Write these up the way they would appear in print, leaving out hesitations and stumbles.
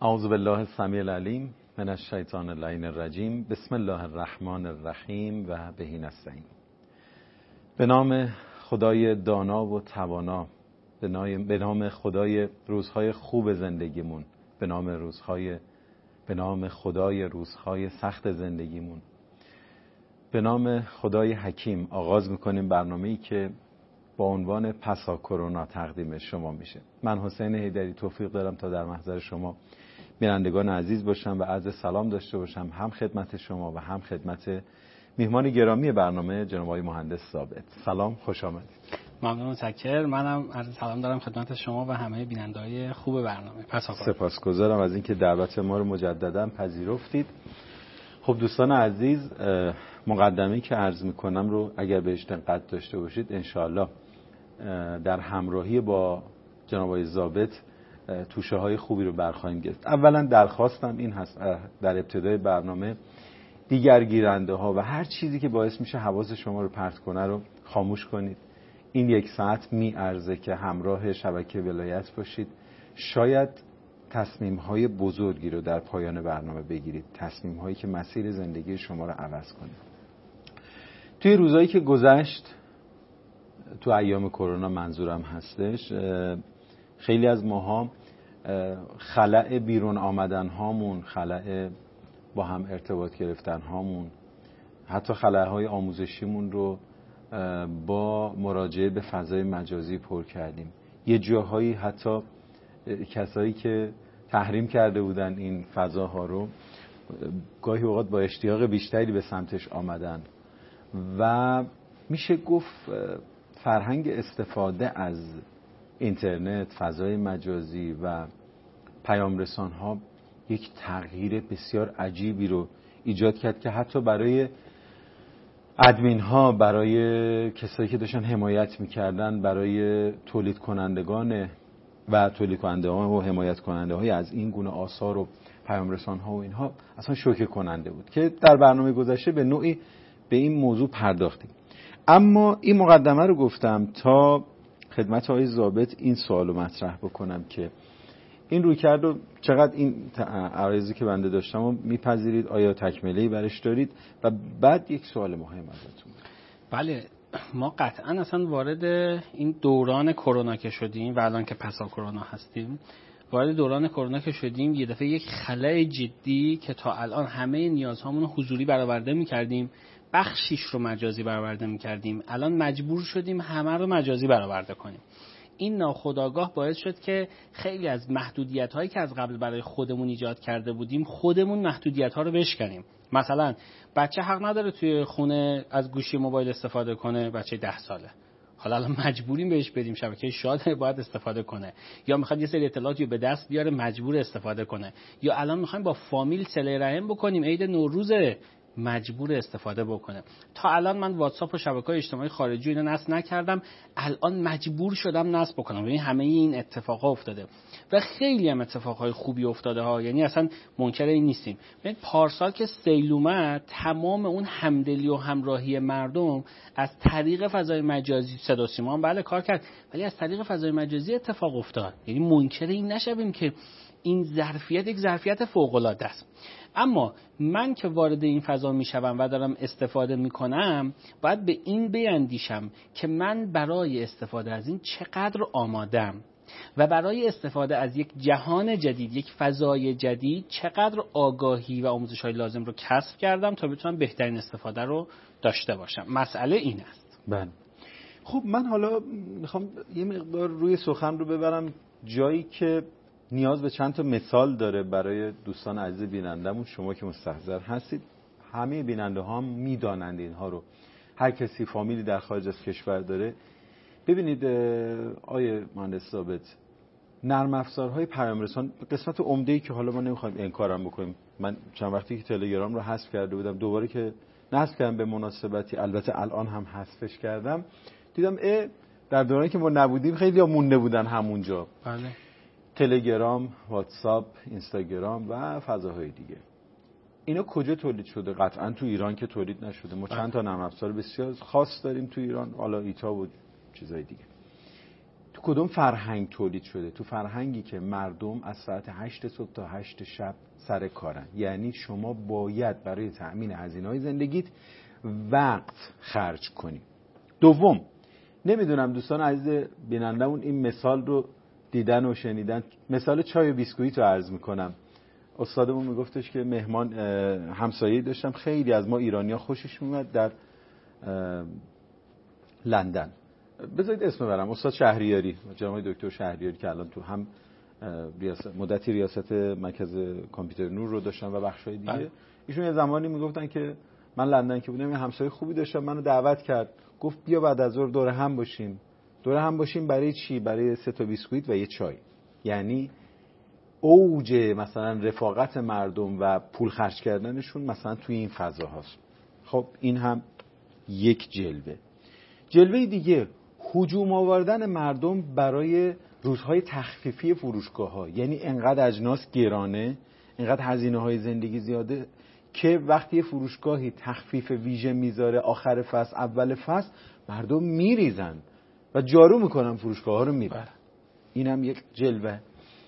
اعوذ بالله السمیع العلیم من الشیطان اللعین الرجیم. بسم الله الرحمن الرحیم و به نستعین. به نام خدای دانا و توانا، به نام خدای روزهای خوب زندگیمون، به نام خدای روزهای سخت زندگیمون، به نام خدای حکیم آغاز میکنیم برنامه‌ای که با عنوان پسا کرونا تقدیم شما میشه. من حسین حیدری توفیق دارم تا در محضر شما بینندگان عزیز باشم و عرض سلام داشته باشم، هم خدمت شما و هم خدمت میهمان گرامی برنامه جناب آقای مهندس ثابت. سلام، خوش آمدید. ممنون، متشکرم. منم عرض سلام دارم خدمت شما و همه بیننده‌های خوب برنامه. سپاسگزارم از اینکه دعوت ما رو مجددا پذیرفتید. خب دوستان عزیز، مقدمه‌ای که عرض میکنم رو اگر بهش دقت داشته باشید انشاءالله در همراهی با جناب آقای ثابت توشه های خوبی رو برخواهیم گرفت. اولا درخواستم این هست در ابتدای برنامه دیگر گیرنده ها و هر چیزی که باعث میشه حواس شما رو پرت کنه رو خاموش کنید. این 1 ساعت میارزه که همراه شبکه ولایت باشید. شاید تصمیم های بزرگی رو در پایان برنامه بگیرید، تصمیم هایی که مسیر زندگی شما رو عوض کنه. توی روزایی که گذشت، تو ایام کرونا منظورم هستش، خیلی از ماها خلأ بیرون آمدن هامون، خلأ با هم ارتباط گرفتن هامون، حتی خلأهای آموزشیمون رو با مراجعه به فضای مجازی پر کردیم. یه جاهایی حتی کسایی که تحریم کرده بودن این فضاها رو گاهی اوقات با اشتیاق بیشتری به سمتش آمدن و میشه گفت فرهنگ استفاده از اینترنت، فضای مجازی و پیام رسان ها یک تغییر بسیار عجیبی رو ایجاد کرد که حتی برای ادمین ها، برای کسایی که داشتن حمایت میکردن، برای تولید کننده ها و حمایت کننده های از این گونه آثار و پیام رسان ها و اینها اصلا شوکه کننده بود که در برنامه گذشته به نوعی به این موضوع پرداختیم. اما این مقدمه رو گفتم تا خدمت آقای ثابت این سوالو مطرح بکنم که این رویکرد رو چقدر این عرضی که بنده داشتم رو میپذیرید؟ آیا تکمله‌ای برش دارید؟ و بعد یک سوال مهم ازتون. بله، ما قطعا اصلا وارد این دوران کرونا که شدیم و الان که پسا کرونا هستیم، وارد دوران کرونا که شدیم یه دفعه یک خلأ جدی که تا الان همه نیازهامون رو حضوری برآورده می‌کردیم، بخشیش رو مجازی برآورده می‌کردیم، الان مجبور شدیم همه رو مجازی برآورده کنیم. این ناخودآگاه باعث شد که خیلی از محدودیت‌هایی که از قبل برای خودمون ایجاد کرده بودیم، خودمون محدودیت‌ها رو بشکنیم. مثلا بچه حق نداره توی خونه از گوشی موبایل استفاده کنه، بچه 10 ساله. حالا الان مجبوریم بهش بدیم، شبکه شاد باید استفاده کنه، یا میخواد یه سری اطلاعاتی رو به دست بیاره مجبور استفاده کنه، یا الان میخوایم با فامیل صله رحم بکنیم، عید نوروز مجبور استفاده بکنه. تا الان من واتساپ و شبکه‌های اجتماعی خارجی اینا نصب نکردم، الان مجبور شدم نصب بکنم. یعنی همه این اتفاقا افتاده و خیلی هم اتفاقای خوبی افتاده ها، یعنی اصلا منکر این نیستیم. ببین پارسال که سیل اومد، تمام اون همدلی و همراهی مردم از طریق فضای مجازی، صدا و سیما هم بله کار کرد، ولی از طریق فضای مجازی اتفاق افتاد. یعنی منکر این نشویم که این ظرفیت یک ظرفیت فوق‌العاده است. اما من که وارد این فضا میشم و دارم استفاده میکنم، باید به این بیندیشم که من برای استفاده از این چقدر آمادم و برای استفاده از یک جهان جدید، یک فضای جدید، چقدر آگاهی و آموزش‌های لازم رو کسب کردم تا بتونم بهترین استفاده رو داشته باشم. مسئله این است. بله. خب من حالا میخوام یه مقدار روی سخن رو ببرم جایی که نیاز به چند تا مثال داره برای دوستان عزیز بینندمون. شما که مستحضر هستید، همه بیننده ها هم میدانند اینها رو. هر کسی فامیلی در خارج از کشور داره. ببینید آیه مهندس ثابت، نرم افزارهای پیام رسان قسمت عمده‌ای که حالا ما نمیخوایم انکارم بکنیم. من چند وقتی که تلگرام رو حذف کرده بودم، دوباره که نصب کردم به مناسبتی، البته الان هم حذفش کردم، دیدم در دورانی که ما نبودیم خیلی ها مونده بودن همونجا. بله. تلگرام، واتساپ، اینستاگرام و فضاهای دیگه. اینا کجا تولید شده؟ قطعا تو ایران که تولید نشده. ما چند تا نرم افزار بسیار خاص داریم تو ایران، حالا ایتا و چیزای دیگه. تو کدوم فرهنگ تولید شده؟ تو فرهنگی که مردم از ساعت 8 صبح تا 8 شب سر کارن. یعنی شما باید برای تأمین هزینه‌های زندگیت وقت خرج کنی. دوم، نمیدونم دوستان عزیز بینندمون این مثال رو دیدن و شنیدن، مثال چای و بیسکویت رو عرض میکنم. استادمون میگفتش که مهمان همسایه‌ای داشتم خیلی از ما ایرانی‌ها خوشش میومد در لندن. بذارید اسم برم، استاد شهریاری، جناب دکتر شهریاری که الان تو هم مدتی ریاست مرکز کامپیوتر نور رو داشتن و بخشای دیگه. ایشون یه زمانی میگفتن که من لندن که بودم یه همسایه خوبی داشتم، منو دعوت کرد، گفت بیا بعد از ظهر دور هم باشیم. دور هم باشیم برای چی؟ برای 3 تا بیسکویت و یه چای. یعنی اوج مثلا رفاقت مردم و پول خرج کردنشون مثلا توی این فضا هست. خب این هم یک جلوه دیگه، هجوم آوردن مردم برای روزهای تخفیفی فروشگاه‌ها. یعنی انقدر اجناس گرانه، انقدر هزینه‌های زندگی زیاده که وقتی فروشگاهی تخفیف ویژه میذاره آخر فصل اول فصل، مردم میریزن و جارو میکنن فروشگاه‌ها رو میبرن. اینم یک جلوه.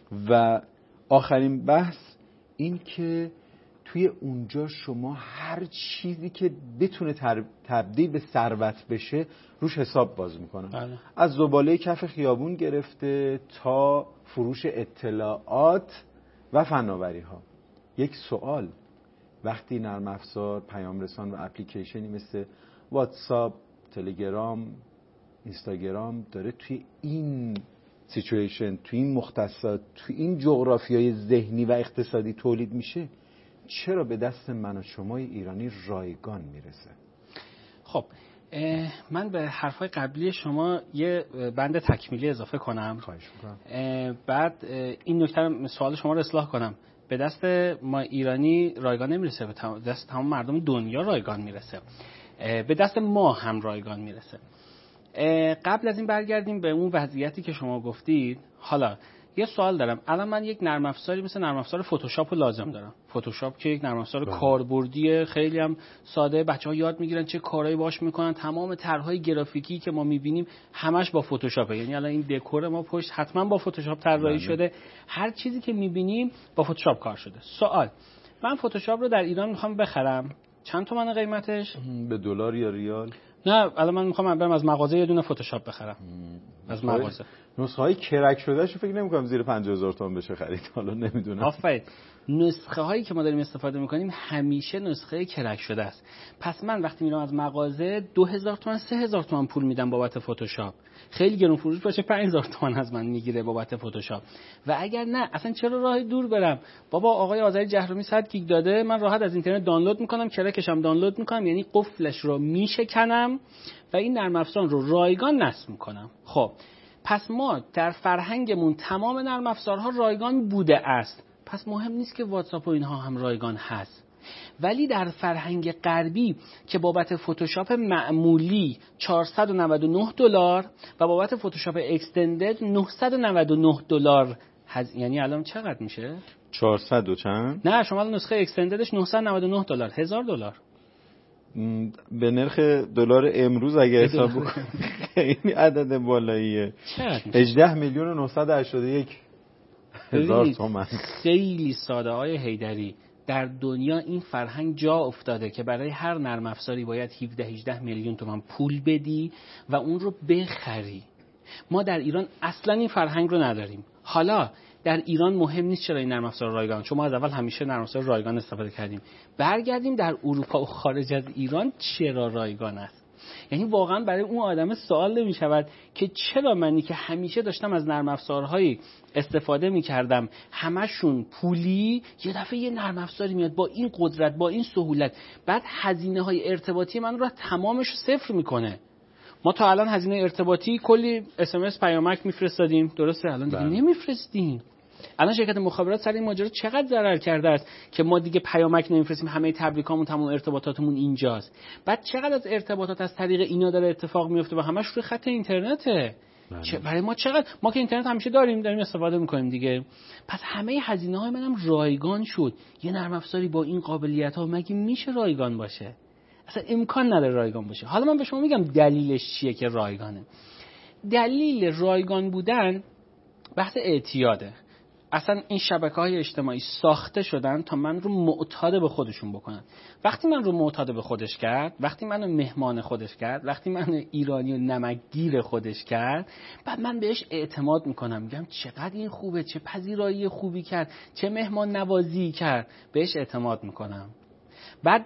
و آخرین بحث این که توی اونجا شما هر چیزی که بتونه تبدیل به ثروت بشه روش حساب باز میکنن. از زباله کف خیابون گرفته تا فروش اطلاعات و فناوری ها. یک سوال، وقتی نرم افزار، پیام رسان و اپلیکیشنی مثل واتساپ، تلگرام، اینستاگرام داره توی این سیچویشن، توی این مختصات، توی این جغرافیای ذهنی و اقتصادی تولید میشه، چرا به دست من و شمای ایرانی رایگان میرسه؟ خب من به حرفای قبلی شما یه بند تکمیلی اضافه کنم. خواهش میکنم. بعد این نکته سوال شما رو اصلاح کنم. به دست ما ایرانی رایگان نمیرسه، به دست تمام مردم دنیا رایگان میرسه، به دست ما هم رایگان میرسه. قبل از این برگردیم به اون وضعیتی که شما گفتید. حالا یه سوال دارم. الان من یک نرم افزاری مثل نرم افزار فتوشاپ رو لازم دارم. فتوشاپ که یک نرم افزار کاربردیه، خیلی هم ساده، بچه‌ها یاد میگیرن چه کارهایی باش میکنن. تمام طرح‌های گرافیکی که ما میبینیم همش با فتوشاپه. یعنی الان این دکور ما پشت حتما با فتوشاپ طراحی شده. هر چیزی که میبینیم با فتوشاپ کار شده. سوال، من فتوشاپ رو در ایران میخوام بخرم، چند تومن قیمتش؟ به دلار یا ریال؟ نه الان من میخوام برم از مغازه یه دونه فتوشاپ بخرم. از مغازه نسخه‌های کرک شدهشو فکر نمی‌کنم زیر 50000 تومان بشه خرید. حالا نمیدونم. آفرین. نسخه هایی که ما داریم استفاده میکنیم همیشه نسخه کرک شده است. پس من وقتی میرم از مغازه 2000 تومان 3000 تومان پول میدم بابت فتوشاپ. خیلی گرون فروش باشه 5000 تومان از من میگیره بابت فتوشاپ. و اگر نه اصلا چرا راه دور برم؟ بابا آقای آذری جهرومی 100 گیگ داده، من راحت از اینترنت دانلود میکنم، کرکش هم دانلود میکنم، یعنی قفلش رو میشکنم و این نرم افزار رو رایگان نصب میکنم. خب پس ما در فرهنگمون تمام نرم افزارها رایگان بوده است. پس مهم نیست که واتساپ و اینها هم رایگان هست. ولی در فرهنگ غربی که بابت فتوشاپ معمولی $499 و بابت فتوشاپ اکستندد $999 یعنی الان چقدر میشه؟ 400 و چند؟ نه شما نسخه اکستنددش $999 $1000. به نرخ دلار امروز اگه حساب بکنیم خیلی عدد بالاییه. 18,981,000 تومان. خیلی ساده های حیدری. در دنیا این فرهنگ جا افتاده که برای هر نرم افزاری باید 17-18 میلیون تومان پول بدی و اون رو بخری. ما در ایران اصلا این فرهنگ رو نداریم. حالا در ایران مهم نیست چرا این نرم افزار رایگان، چون ما از اول همیشه نرم افزار رایگان استفاده کردیم. برگردیم در اروپا و خارج از ایران چرا رایگان است. یعنی واقعا برای اون آدم سوال نمی شود که چرا منی که همیشه داشتم از نرم افزارهایی استفاده می کردم همشون پولی، یه دفعه یه نرم افزاری میاد با این قدرت، با این سهولت، بعد هزینه های ارتباطی من رو تمامش صفر میکنه. ما تا الان هزینه ارتباطی کلی SMS پیامک میفرستادیم، درسته؟ الان دیگه نمیفرستیم. الان شرکت مخابرات سر این ماجرا چقدر ضرر کرده است که ما دیگه پیامک نمیفرستیم، همه تبریکامون تمام ارتباطاتمون اینجاست. بعد چقدر از ارتباطات از طریق اینا داره اتفاق میفته و همش روی خط اینترنته. برای ما چقدر، ما که اینترنت همیشه داریم استفاده میکنیم دیگه. پس همه هزینه‌های منم رایگان شد. یه نرم افزاری با این قابلیت‌ها مگه میشه رایگان باشه؟ اصلا امکان نداره رایگان باشه. حالا من به شما میگم دلیلش چیه که رایگانه. دلیل رایگان بودن بحث اعتیاده. اصلا این شبکه‌های اجتماعی ساخته شدن تا من رو معتاد به خودشون بکنن. وقتی من رو معتاد به خودش کرد، وقتی منو مهمان خودش کرد، وقتی منو ایرانی و نمکگیر خودش کرد، بعد من بهش اعتماد میکنم، میگم چقدر این خوبه، چه پذیرایی خوبی کرد، چه مهمان نوازی کرد، بهش اعتماد میکنم. بعد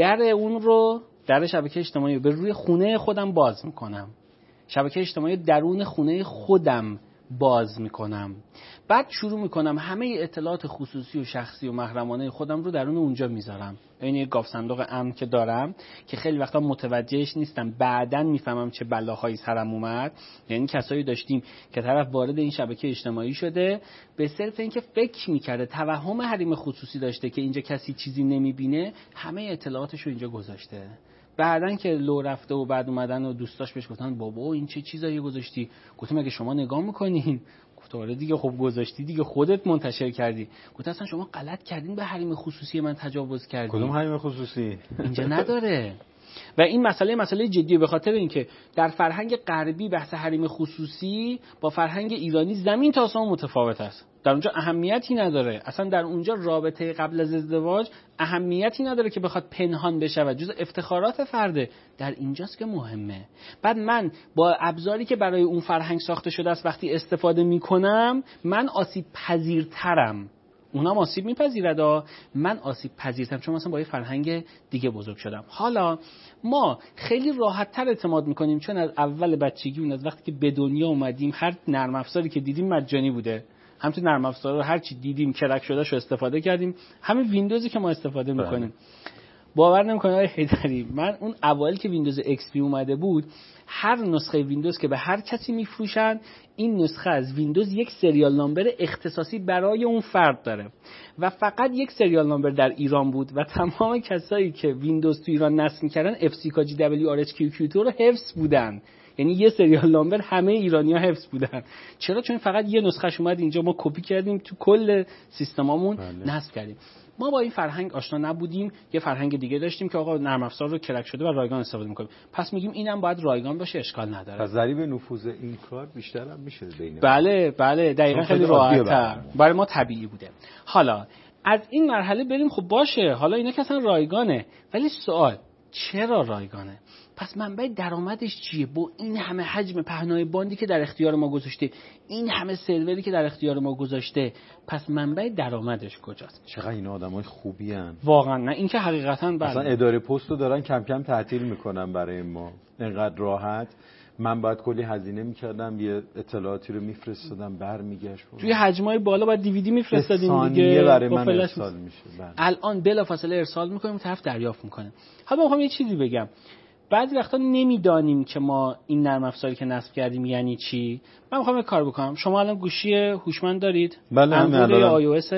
در شبکه اجتماعی به روی خونه خودم باز میکنم. شبکه اجتماعی درون خونه خودم باز میکنم. بعد شروع میکنم همه اطلاعات خصوصی و شخصی و محرمانه خودم رو درون اونجا میذارم. این یک گاف صندوق امن که دارم که خیلی وقتا متوجهش نیستم، بعداً میفهمم چه بلاهایی سرم اومد. یعنی کسایی داشتیم که طرف وارد این شبکه اجتماعی شده به صرف اینکه فکر میکرده توهم حریم خصوصی داشته که اینجا کسی چیزی نمیبینه، همه اطلاعاتش رو اینجا گذاشته. بعدن که لو رفته و بعد اومدن و دوستاش بهش گفتن بابا این چه چیزایی گذاشتی؟ گفتم مگه شما نگاه میکنین؟ گفت آره دیگه، خب گذاشتی دیگه، خودت منتشر کردی. گفت اصلا شما غلط کردین، به حریم خصوصی من تجاوز کردین. کدوم حریم خصوصی؟ اینجا نداره. و این مسئله جدیه، به خاطر اینکه در فرهنگ غربی بحث حریم خصوصی با فرهنگ ایرانی زمین تا آسمون متفاوت است. در اونجا اهمیتی نداره، اصلا در اونجا رابطه قبل از ازدواج اهمیتی نداره که بخواد پنهان بشه و جز افتخارات فرده. در اینجاست که مهمه. بعد من با ابزاری که برای اون فرهنگ ساخته شده است وقتی استفاده میکنم، من آسیب پذیرترم. اونم آسیب میپذیرد، من آسیب پذیرتم، چون مثلا با یه فرهنگ دیگه بزرگ شدم. حالا ما خیلی راحت تر اعتماد میکنیم، چون از اول بچگی اون از وقتی که به دنیا اومدیم هر نرم افزاری که دیدیم مجانی بوده. همین نرم افزارا رو هر چی دیدیم کرک شده شو استفاده کردیم. همین ویندوزی که ما استفاده میکنیم. باور نمیکنید آقای حیدری، من اون اوایل که ویندوز ایکس پی اومده بود، هر نسخه ویندوز که به هر کسی میفروشن، این نسخه از ویندوز یک سریال نامبر اختصاصی برای اون فرد داره و فقط یک سریال نامبر در ایران بود و تمام کسایی که ویندوز تو ایران نصب می‌کردن FCKGWRHQQ2 رو حفظ بودن. یعنی یه سریال نامبر همه ایرانی‌ها حفظ بودن. چرا؟ چون فقط یه نسخهش اومد اینجا، ما کپی کردیم تو کل سیستمامون نصب کردیم. ما با این فرهنگ آشنا نبودیم، یه فرهنگ دیگه داشتیم که آقا نرم افزار رو کرک شده و رایگان استفاده می‌کنیم. پس میگیم اینم باید رایگان باشه، اشکال نداره. پس ضریب نفوذ این کار بیشتر هم میشه بین. بله دقیقاً، خیلی راحت‌تر برای ما طبیعی بوده. حالا از این مرحله بریم، خب باشه حالا اینا که اصلا رایگانه، ولی سوال چرا رایگانه؟ پس منبع درآمدش چیه؟ با این همه حجم پهنای باندی که در اختیار ما گذاشته، این همه سروری که در اختیار ما گذاشته، پس منبع درآمدش کجاست؟ چقدر اینا آدمای خوبی ان واقعا. نه این که حقیقتا بله. اصلا اداره پست رو دارن کم کم تعطیل میکنن برای ما، اینقدر راحت. من باید کلی هزینه میکردم، یه اطلاعاتی رو میفرستادم برمیگشت، توی حجمای بالا باید دیویدی میفرستادیم دیگه، برای من ارسال میشه. الان بلافاصله ارسال میکنیم، طرف دریافت میکنه. حالا میخوام یه چیزی بگم، بعضی وقتا نمیدانیم که ما این نرم افزاری که نصب کردیم یعنی چی. من میخوام یه کار بکنم. شما الان گوشی هوشمند دارید؟ بله. اندروید یا آی او اس؟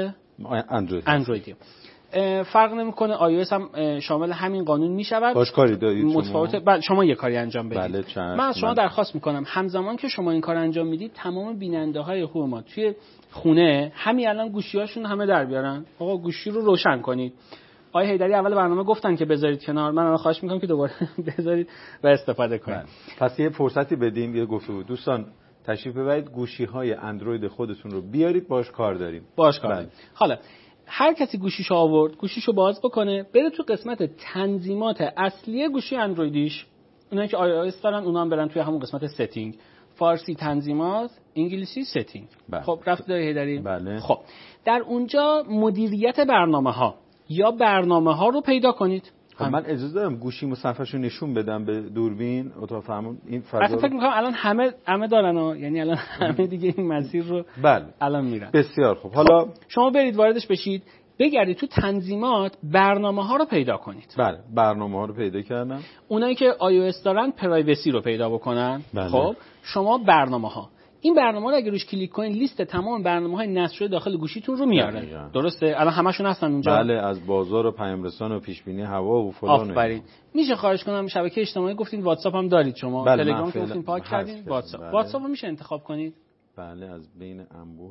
اندروید. فرق نمیکنه، آی او اس هم شامل همین قانون میشود. باش کاری دارید متفاوته. بعد شما یه کاری انجام بدید. بله من از شما درخواست میکنم همزمان که شما این کار انجام میدید، تمام بیننده های خوب ما توی خونه همین الان گوشی‌هاشون همه در بیارن. آقا گوشی رو روشن کنید. آقای حیدری اول برنامه گفتن که بذارید کنار، من الان خواهش میکنم که دوباره بذارید و استفاده کنید. پس یه فرصتی بدیم، یه گفتگو. دوستان تشریف ببرید، گوشی‌های اندروید خودتون رو بیارید، باش کار داریم. حالا هر کسی گوشیشو آورد، گوشیشو باز بکنه، بره تو قسمت تنظیمات اصلی گوشی اندرویدیش. اونایی که آی او اس دارن اونا هم برن توی همون قسمت ستینگ، فارسی تنظیمات، انگلیسی ستینگ. خب رفت دای حیدری. بله. خب در اونجا مدیریت برنامه‌ها یا برنامه‌ها رو پیدا کنید. من اجازه دارم گوشی مصفحه‌شو نشون بدم به دوربین اتاق فرمان؟ این فضا اصلا فکر می‌کنم الان همه دارن یعنی الان همه دیگه این مسیر رو بله الان میرن. بسیار خوب. حالا شما برید واردش بشید، بگردید تو تنظیمات برنامه‌ها رو پیدا کنید. بله برنامه‌ها رو پیدا کردم. اونایی که آی او اس دارن پرایوسی رو پیدا بکنن. بله. خب شما برنامه‌ها، این برنامه رو اگه روش کلیک کنید لیست تمام برنامه‌های نصب شده داخل گوشیتون رو میاره. درسته؟ الان همشون هستن اونجا. بله، از بازار و پیام رسان و پیش بینی هوا و فلان. آفرین. میشه خواهش کنم شبکه اجتماعی گفتین واتساپ هم دارید شما؟ بله. تلگرام که گفتین پاک کردین، واتساپ رو میشه انتخاب کنید. بله از بین انبوه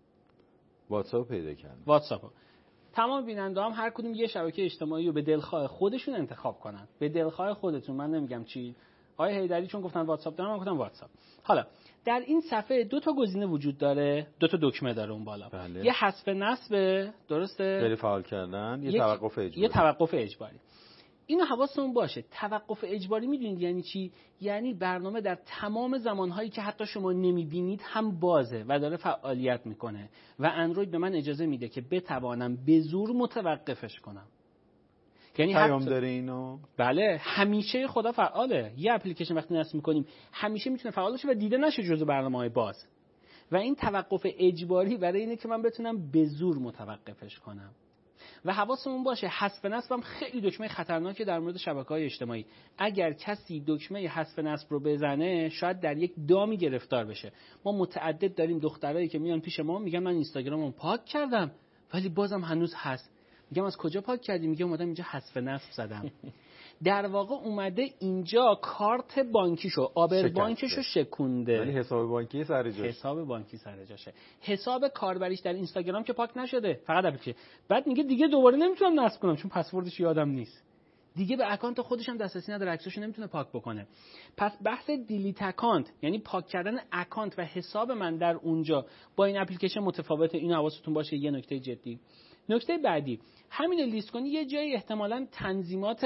واتساپ پیدا کردم. واتساپ تمام بیننده هم هر کدوم یه شبکه اجتماعی رو به دلخواه خودشون انتخاب کنن. به دلخواه خودتون، من نمیگم چی. آقای حیدری چون گفتن واتساپ دارم، من گفتم واتساپ. حالا در این صفحه 2 تا گزینه وجود داره، 2 تا دکمه داره اون بالا. بله. یه حذف نصب، درسته؟ غیر فعال کردن، یه توقف اجباری. یه توقف اجباری. اینو حواستون باشه. توقف اجباری میدونید یعنی چی؟ یعنی برنامه در تمام زمانهایی که حتی شما نمیبینید هم بازه و داره فعالیت میکنه و اندروید به من اجازه میده که بتوانم به زور متوقفش کنم. یعنی پیام داره اینو؟ بله، همیشه خدا فعاله. یه اپلیکیشن وقتی نصب میکنیم همیشه میتونه فعال باشه و دیده نشه جزو برنامه‌های باز. و این توقف اجباری برای اینه که من بتونم به زور متوقفش کنم. و حواسمون باشه حذف نصب هم خیلی دکمه خطرناکه در مورد شبکه‌های اجتماعی. اگر کسی دکمه حذف نصب رو بزنه شاید در یک دامی گرفتار بشه. ما متعدد داریم دخترایی که میان پیش ما میگن من اینستاگرامم پاک کردم ولی بازم هنوز هست. میگم از کجا پاک کردی؟ میگم اومدم اینجا حذف نصب زدم. در واقع اومده اینجا کارت بانکیشو، آبر بانکشو شکونده. ولی حساب بانکی سر جاشه. حساب بانکی سر جاشه. حساب کاربریش در اینستاگرام که پاک نشده، فقط اپلیکیشن. بعد میگه دیگه دوباره نمیتونم نصب کنم چون پسوردش یادم نیست. دیگه به اکانت خودش هم دسترسی نداره، عکساشو نمیتونه پاک بکنه. پس بحث دیلیت اکانت یعنی پاک کردن اکانت و حساب من در اونجا با این اپلیکیشن متفاوته. اینو حواستون باشه، یه نکته جدی. نکته بعدی، همین لیست کنی یه جایی احتمالاً تنظیمات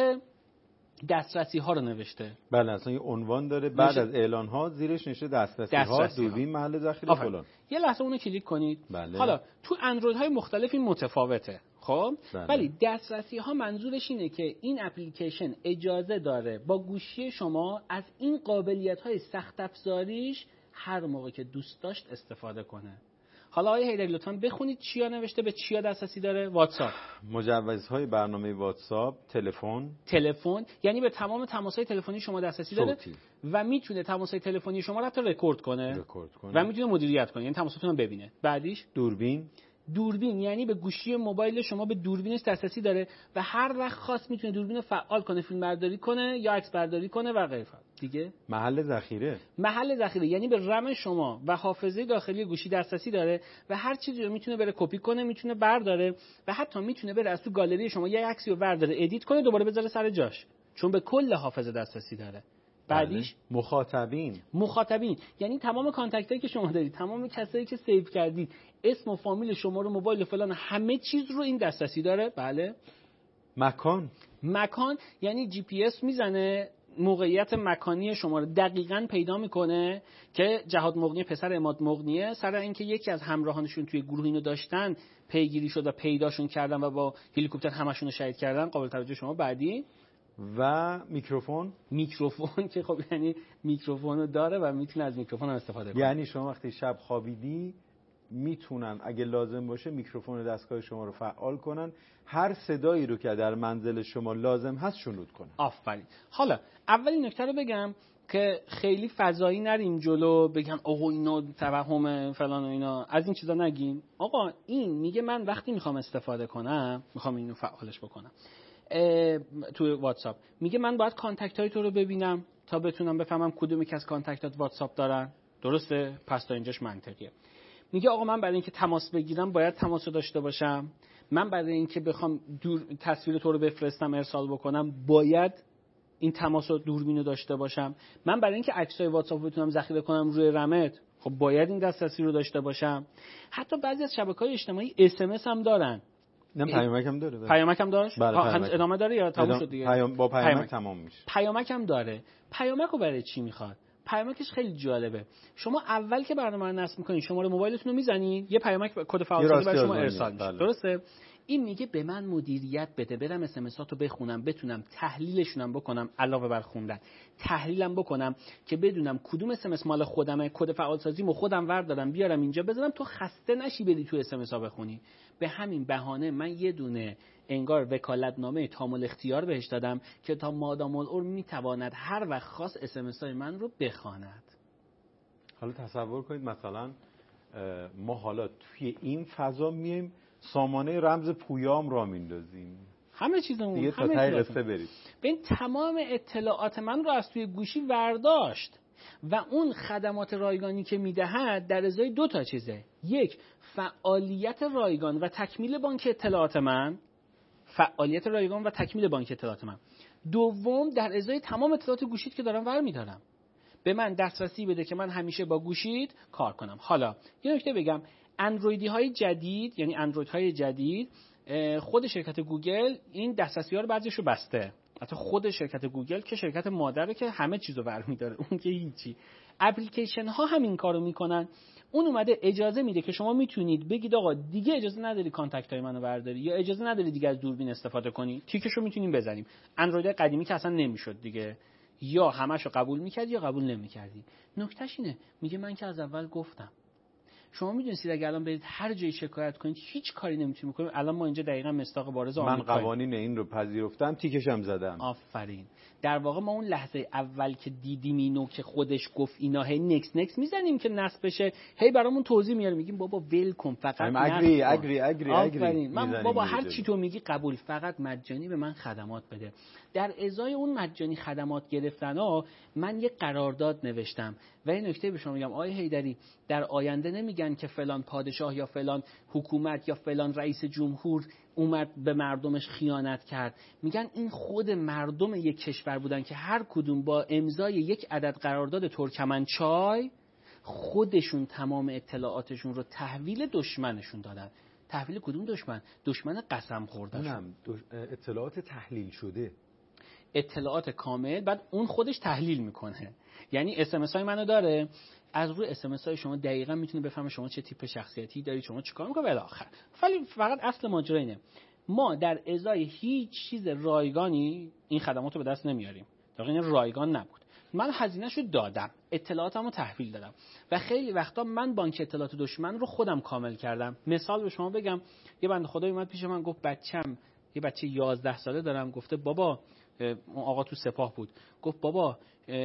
دسترسی ها رو نوشته. بله، اصلا یه عنوان داره، بعد از اعلان ها زیرش نوشته دسترسی ها، دوربین، محل ذخیره فلان. یه لحظه اونو کلیک کنید. بله. حالا تو اندروید های مختلف این متفاوته، خب بله. ولی دسترسی ها منظورش اینه که این اپلیکیشن اجازه داره با گوشی شما از این قابلیت های سخت افزاریش هر موقع که دوست داشت استفاده کنه. حالا آقای حیدری لطفاً بخونید چیا نوشته، به چیا دسترسی داره. واتساپ، مجوزهای برنامه واتساپ، تلفن یعنی به تمام تماس‌های تلفنی شما دسترسی داره و میتونه تماس‌های تلفنی شما رو حتی رکورد کنه و میتونه مدیریت کنه، یعنی تماساتون رو ببینه. بعدیش دوربین یعنی به گوشی موبایل شما به دوربینش دسترسی داره و هر وقت خواست میتونه دوربین رو فعال کنه، فیلم برداری کنه یا عکس برداری کنه و غیره. دیگه محل ذخیره یعنی به رم شما و حافظه داخلی گوشی دسترسی داره و هر چیزی رو میتونه بره کپی کنه، میتونه برداره و حتی میتونه بره از تو گالری شما یه عکسی رو برداره، ادیت کنه، دوباره بذاره سر جاش چون به کل حافظه دسترسی داره. بعدیش مخاطبین یعنی تمام کانتکتایی که شما دارید، تمام کسایی که سیو کردید، اسم و فامیل شما رو، موبایل فلان، همه چیز رو این دسترسی داره. بله. مکان یعنی جی پی اس میزنه، موقعیت مکانی شما رو دقیقاً پیدا میکنه که جهاد مغنی پسر عماد مغنیه سر اینکه یکی از همراهانشون توی گروه اینو داشتن پیگیری شد و پیداشون کردن و با هلیکوپتر همشون رو شهید کردن. قابل توجه شما. بعدی و میکروفون که خب یعنی میکروفون رو داره و میتونه از میکروفون هم استفاده کنه. یعنی شما وقتی شب خوابیدی میتونن اگه لازم باشه میکروفون دستگاه شما رو فعال کنن، هر صدایی رو که در منزل شما لازم هست شنود کنن. آفرین. حالا اولین نکته رو بگم که خیلی فضایی نریم جلو بگم آقا اینا توهم فلان و اینا، از این چیزا نگیم. آقا این میگه من وقتی میخوام استفاده کنم، میخوام اینو فعالش بکنم توی واتساپ، میگه من باید کانتکت های تو رو ببینم تا بتونم بفهمم کدوم یک از کانتکتات واتساپ دارن. درسته؟ پس تا اینجاش منطقیه. میگه آقا من برای اینکه تماس بگیرم باید تماس رو داشته باشم، من برای اینکه بخوام تصویر تو رو بفرستم ارسال بکنم باید این تماس رو دوربین رو داشته باشم، من برای اینکه عکسای واتساپ بتونم ذخیره کنم روی رمت خب باید این دسترسی رو داشته باشم. حتی بعضی از شبکه‌های اجتماعی اس ام اس هم دارن. نه پیامک هم داره. پیامک هم داشت؟ هنوز ادامه داره یا تموم شد دیگه؟ با پیامک تمام میشه. پیامک هم داره. پیامک رو برای چی میخواد؟ پیامکش خیلی جالبه. شما اول که برنامه رو نصب می‌کنید شماره موبایلتون رو میزنید، یه پیامک کد فعال‌سازی برای شما ارسال میشه. درسته؟ این میگه به من مدیریت بده، برم اس ام اساتو بخونم، بتونم تحلیلشونم بکنم، علاوه بر خوندن تحلیلم بکنم که بدونم کدوم اس ام اس مال خودمه، کد فعال‌سازیمو خودم وردارم بیارم اینجا بذارم، تو خسته نشی بری تو اس ام اسا بخونی. به همین بهانه من یه دونه انگار وکالتنامه تامل اختیار بهش دادم که تا مادام العمر میتواند هر وقت خاص اس ام اس‌های من رو بخواند. حالا تصور کنید مثلا ما حالا توی این فضا میایم سامانه رمز پویام را میندازیم، همه چیزمون دیگه تا ته قصه برید. ببین تمام اطلاعات من رو از توی گوشی ورداشت و اون خدمات رایگانی که میدهد در ازای دو تا چیزه. یک، فعالیت رایگان و تکمیل بانک اطلاعات من. دوم در ازای تمام اطلاعات گوشیت که دارم برمی‌دارم. به من دسترسی بده که من همیشه با گوشیت کار کنم. حالا یه نکته بگم، اندرویدی‌های جدید، یعنی اندرویدهای جدید، خود شرکت گوگل این دسترسی‌ها رو بعضیشو بسته. حتی خود شرکت گوگل که شرکت مادره که همه چیزو برمی‌داره، اون که هیچی. اپلیکیشن ها همین کارو میکنن. اون اومده اجازه میده که شما میتونید بگید آقا دیگه اجازه نداری کانتکت های منو برداری، یا اجازه نداری دیگه از دوربین استفاده کنی. تیکشو میتونیم بزنیم. اندروید قدیمی که اصلا نمیشد دیگه، یا همشو قبول میکردی یا قبول نمیکردی. نکتهش اینه، میگه من که از اول گفتم. شما میدونید اگه الان برید هر جایی شکایت کنید هیچ کاری نمیتونید بکنید. الان ما اینجا دقیقاً مصداق بارز آمریکا، من قوانین این رو پذیرفتم، تیکشم زدم. آفرین. در واقع ما اون لحظه اول که دیدیم اینو که خودش گفت اینا، هی نکس میزنیم که نصب بشه، هی برامون توضیح میاره، میگیم بابا ول کن، فقط اگری. من بابا هر چی تو میگی قبول، فقط مجانی به من خدمات بده. در ازای اون مجانی خدمات گرفتنا من یه قرارداد نوشتم. و این نکته به شما میگم آقای حیدری، در آینده نمیگن که فلان پادشاه یا فلان حکومت یا فلان رئیس جمهور اومد به مردمش خیانت کرد. میگن این خود مردم یک کشور بودن که هر کدوم با امضای یک عدد قرارداد ترکمنچای خودشون تمام اطلاعاتشون رو تحویل دشمنشون دادن. تحویل کدوم دشمن؟ دشمن قسم خوردهشون. اطلاعات تحلیل شده، اطلاعات کامل، بعد اون خودش تحلیل میکنه. یعنی اس ام اس های منو داره، از روی اس ام اس های شما دقیقاً میتونه بفهمه شما چه تیپ شخصیتی دارید، شما چیکار میکنید الی آخر. ولی فقط اصل ماجرا اینه، ما در ازای هیچ چیز رایگانی این خدمات رو به دست نمیاریم. در واقع این رایگان نبود. من هزینه‌شو دادم، اطلاعاتمو تحویل دادم و خیلی وقتا من بانک اطلاعات دشمن رو خودم کامل کردم. مثال به شما بگم، یه بنده خدایی اومد پیش من گفت یه بچه 11 ساله دارم، گفته بابا، اون آقا تو سپاه بود، گفت بابا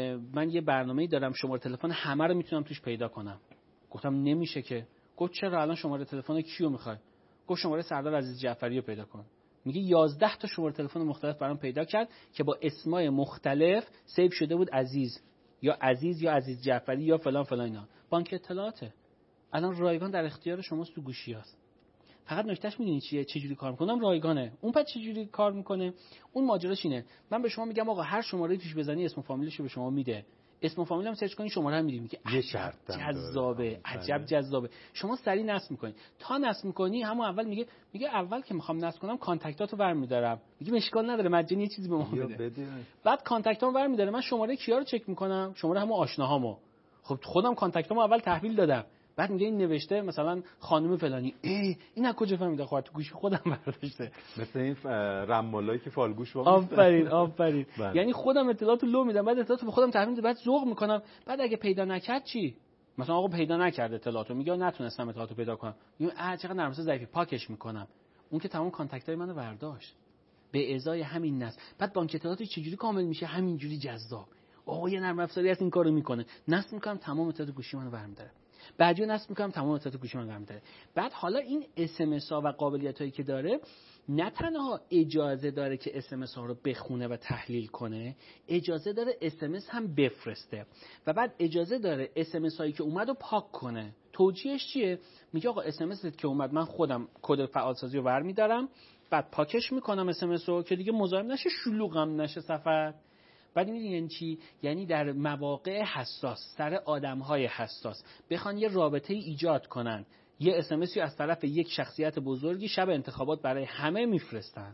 من یه برنامه‌ای دارم، شماره تلفن همه رو میتونم توش پیدا کنم. گفتم نمیشه که. گفت چرا؟ الان شماره تلفن کیو میخوای؟ گفت شماره سردار عزیز جعفری رو پیدا کن. میگه 11 تا شماره تلفن مختلف برام پیدا کرد که با اسمای مختلف سیو شده بود، عزیز یا عزیز جعفری یا فلان فلان اینا. بانک اطلاعاته. الان رایگان در اختیار شماست، تو گوشی‌هاست. فقط نکتهش میدونی چیه؟ چجوری کار میکنم؟ رایگانه. اون پس چجوری کار میکنه؟ اون ماجراش اینه، من به شما میگم آقا هر شماره‌ای توش بزنی اسم و فامیلشو به شما میده. اسم و فامیلم سرچ کنین، شماره هم میدیم. میگه عجب جذابه، عجب جذابه. شما سری نصب میکنین. تا نصب میکنی همون اول میگه اول که میخوام نصب کنم کانتاکتاتو برمی‌دارم. میگه اشکال نداره، مجانی یه چیزی به ما بده. بعد کانتاکتامو برمی‌داره، من شماره کیا رو چک میکنم؟ شماره همون آشناهامو. خب خودم کانتاکتامو اول تحویل دادم. بعد میگه این نوشته مثلا خانم فلانی، این از کجا فهمیده؟ خودت تو گوشی خودم برداشته. مثل این رمالایی که فالگوش با آفرین. یعنی خودم اطلاعاتو لو میدم، بعد اطلاعاتو به خودم تحویل میدم، بعد ذوق میکنم. بعد اگه پیدا نکرد چی؟ مثلا آقا پیدا نکرد اطلاعاتو، میگه نتونستم اطلاعاتو پیدا کنم، میگم چقدر نرمسه ضعیفی، پاکش میکنم. اون که تمام کانتاکتای منو برداشت به ازای همین نصب. بعد بانک اطلاعاتی چجوری کامل میشه؟ همینجوری جذاب. آقا یه نرم افزاری هست این کارو میکنه، نصب میکنم تمام اطلاعات گوشی منو برمی‌داره. بعدی نصب میکنم تمام اطلاعات گوشی من برمی‌داره. بعد حالا این اس ام اس ها و قابلیتایی که داره، نه تنها اجازه داره که اس ام اس ها رو بخونه و تحلیل کنه، اجازه داره اس ام اس هم بفرسته و بعد اجازه داره اس ام اس هایی که اومد رو پاک کنه. توجیهش چیه؟ میگه آقا اس ام اس که اومد من خودم کد فعالسازی رو برمی‌دارم، بعد پاکش میکنم اس ام اس رو که دیگه مزاحم نشه، شلوغم نشه سفر. بعد می‌دونی یعنی چی؟ یعنی در مواقع حساس، سر آدم‌های حساس بخوان یه رابطه ایجاد کنن، یه اس ام اسی از طرف یک شخصیت بزرگی شب انتخابات برای همه میفرستن.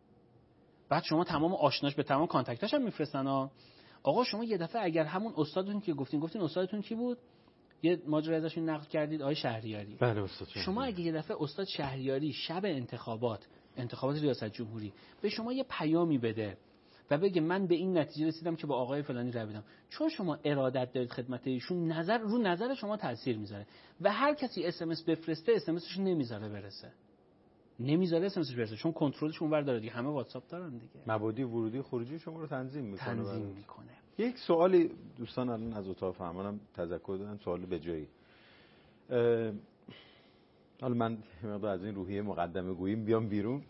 بعد شما تمام آشناش به تمام کانتاکتاش هم میفرستن آقا شما یه دفعه اگر همون استادتون که گفتین استادتون کی بود؟ یه ماجرا ازشون نقل کردید، آقای شهریاری. بله استاد. شما اگه یه دفعه استاد شهریاری شب انتخابات ریاست جمهوری به شما یه پیامی بده و بگه من به این نتیجه رسیدم که با آقای فلانی رای بدم، چون شما ارادت دارید خدمت ایشون، نظر شما تاثیر میذاره و هر کسی اس ام اس بفرسته اس ام اسش نمیذاره اس ام اسش برسه، چون کنترلش اونور داره دیگه، همه واتساپ دارن دیگه. مبادی ورودی خروجی شما رو تنظیم میکنه. یک سوالی دوستان الان از اتاق فرمانم تذکر دادن، سوال به جایی. حالا من از این روحیه مقدمه گوییم بیام بیرون.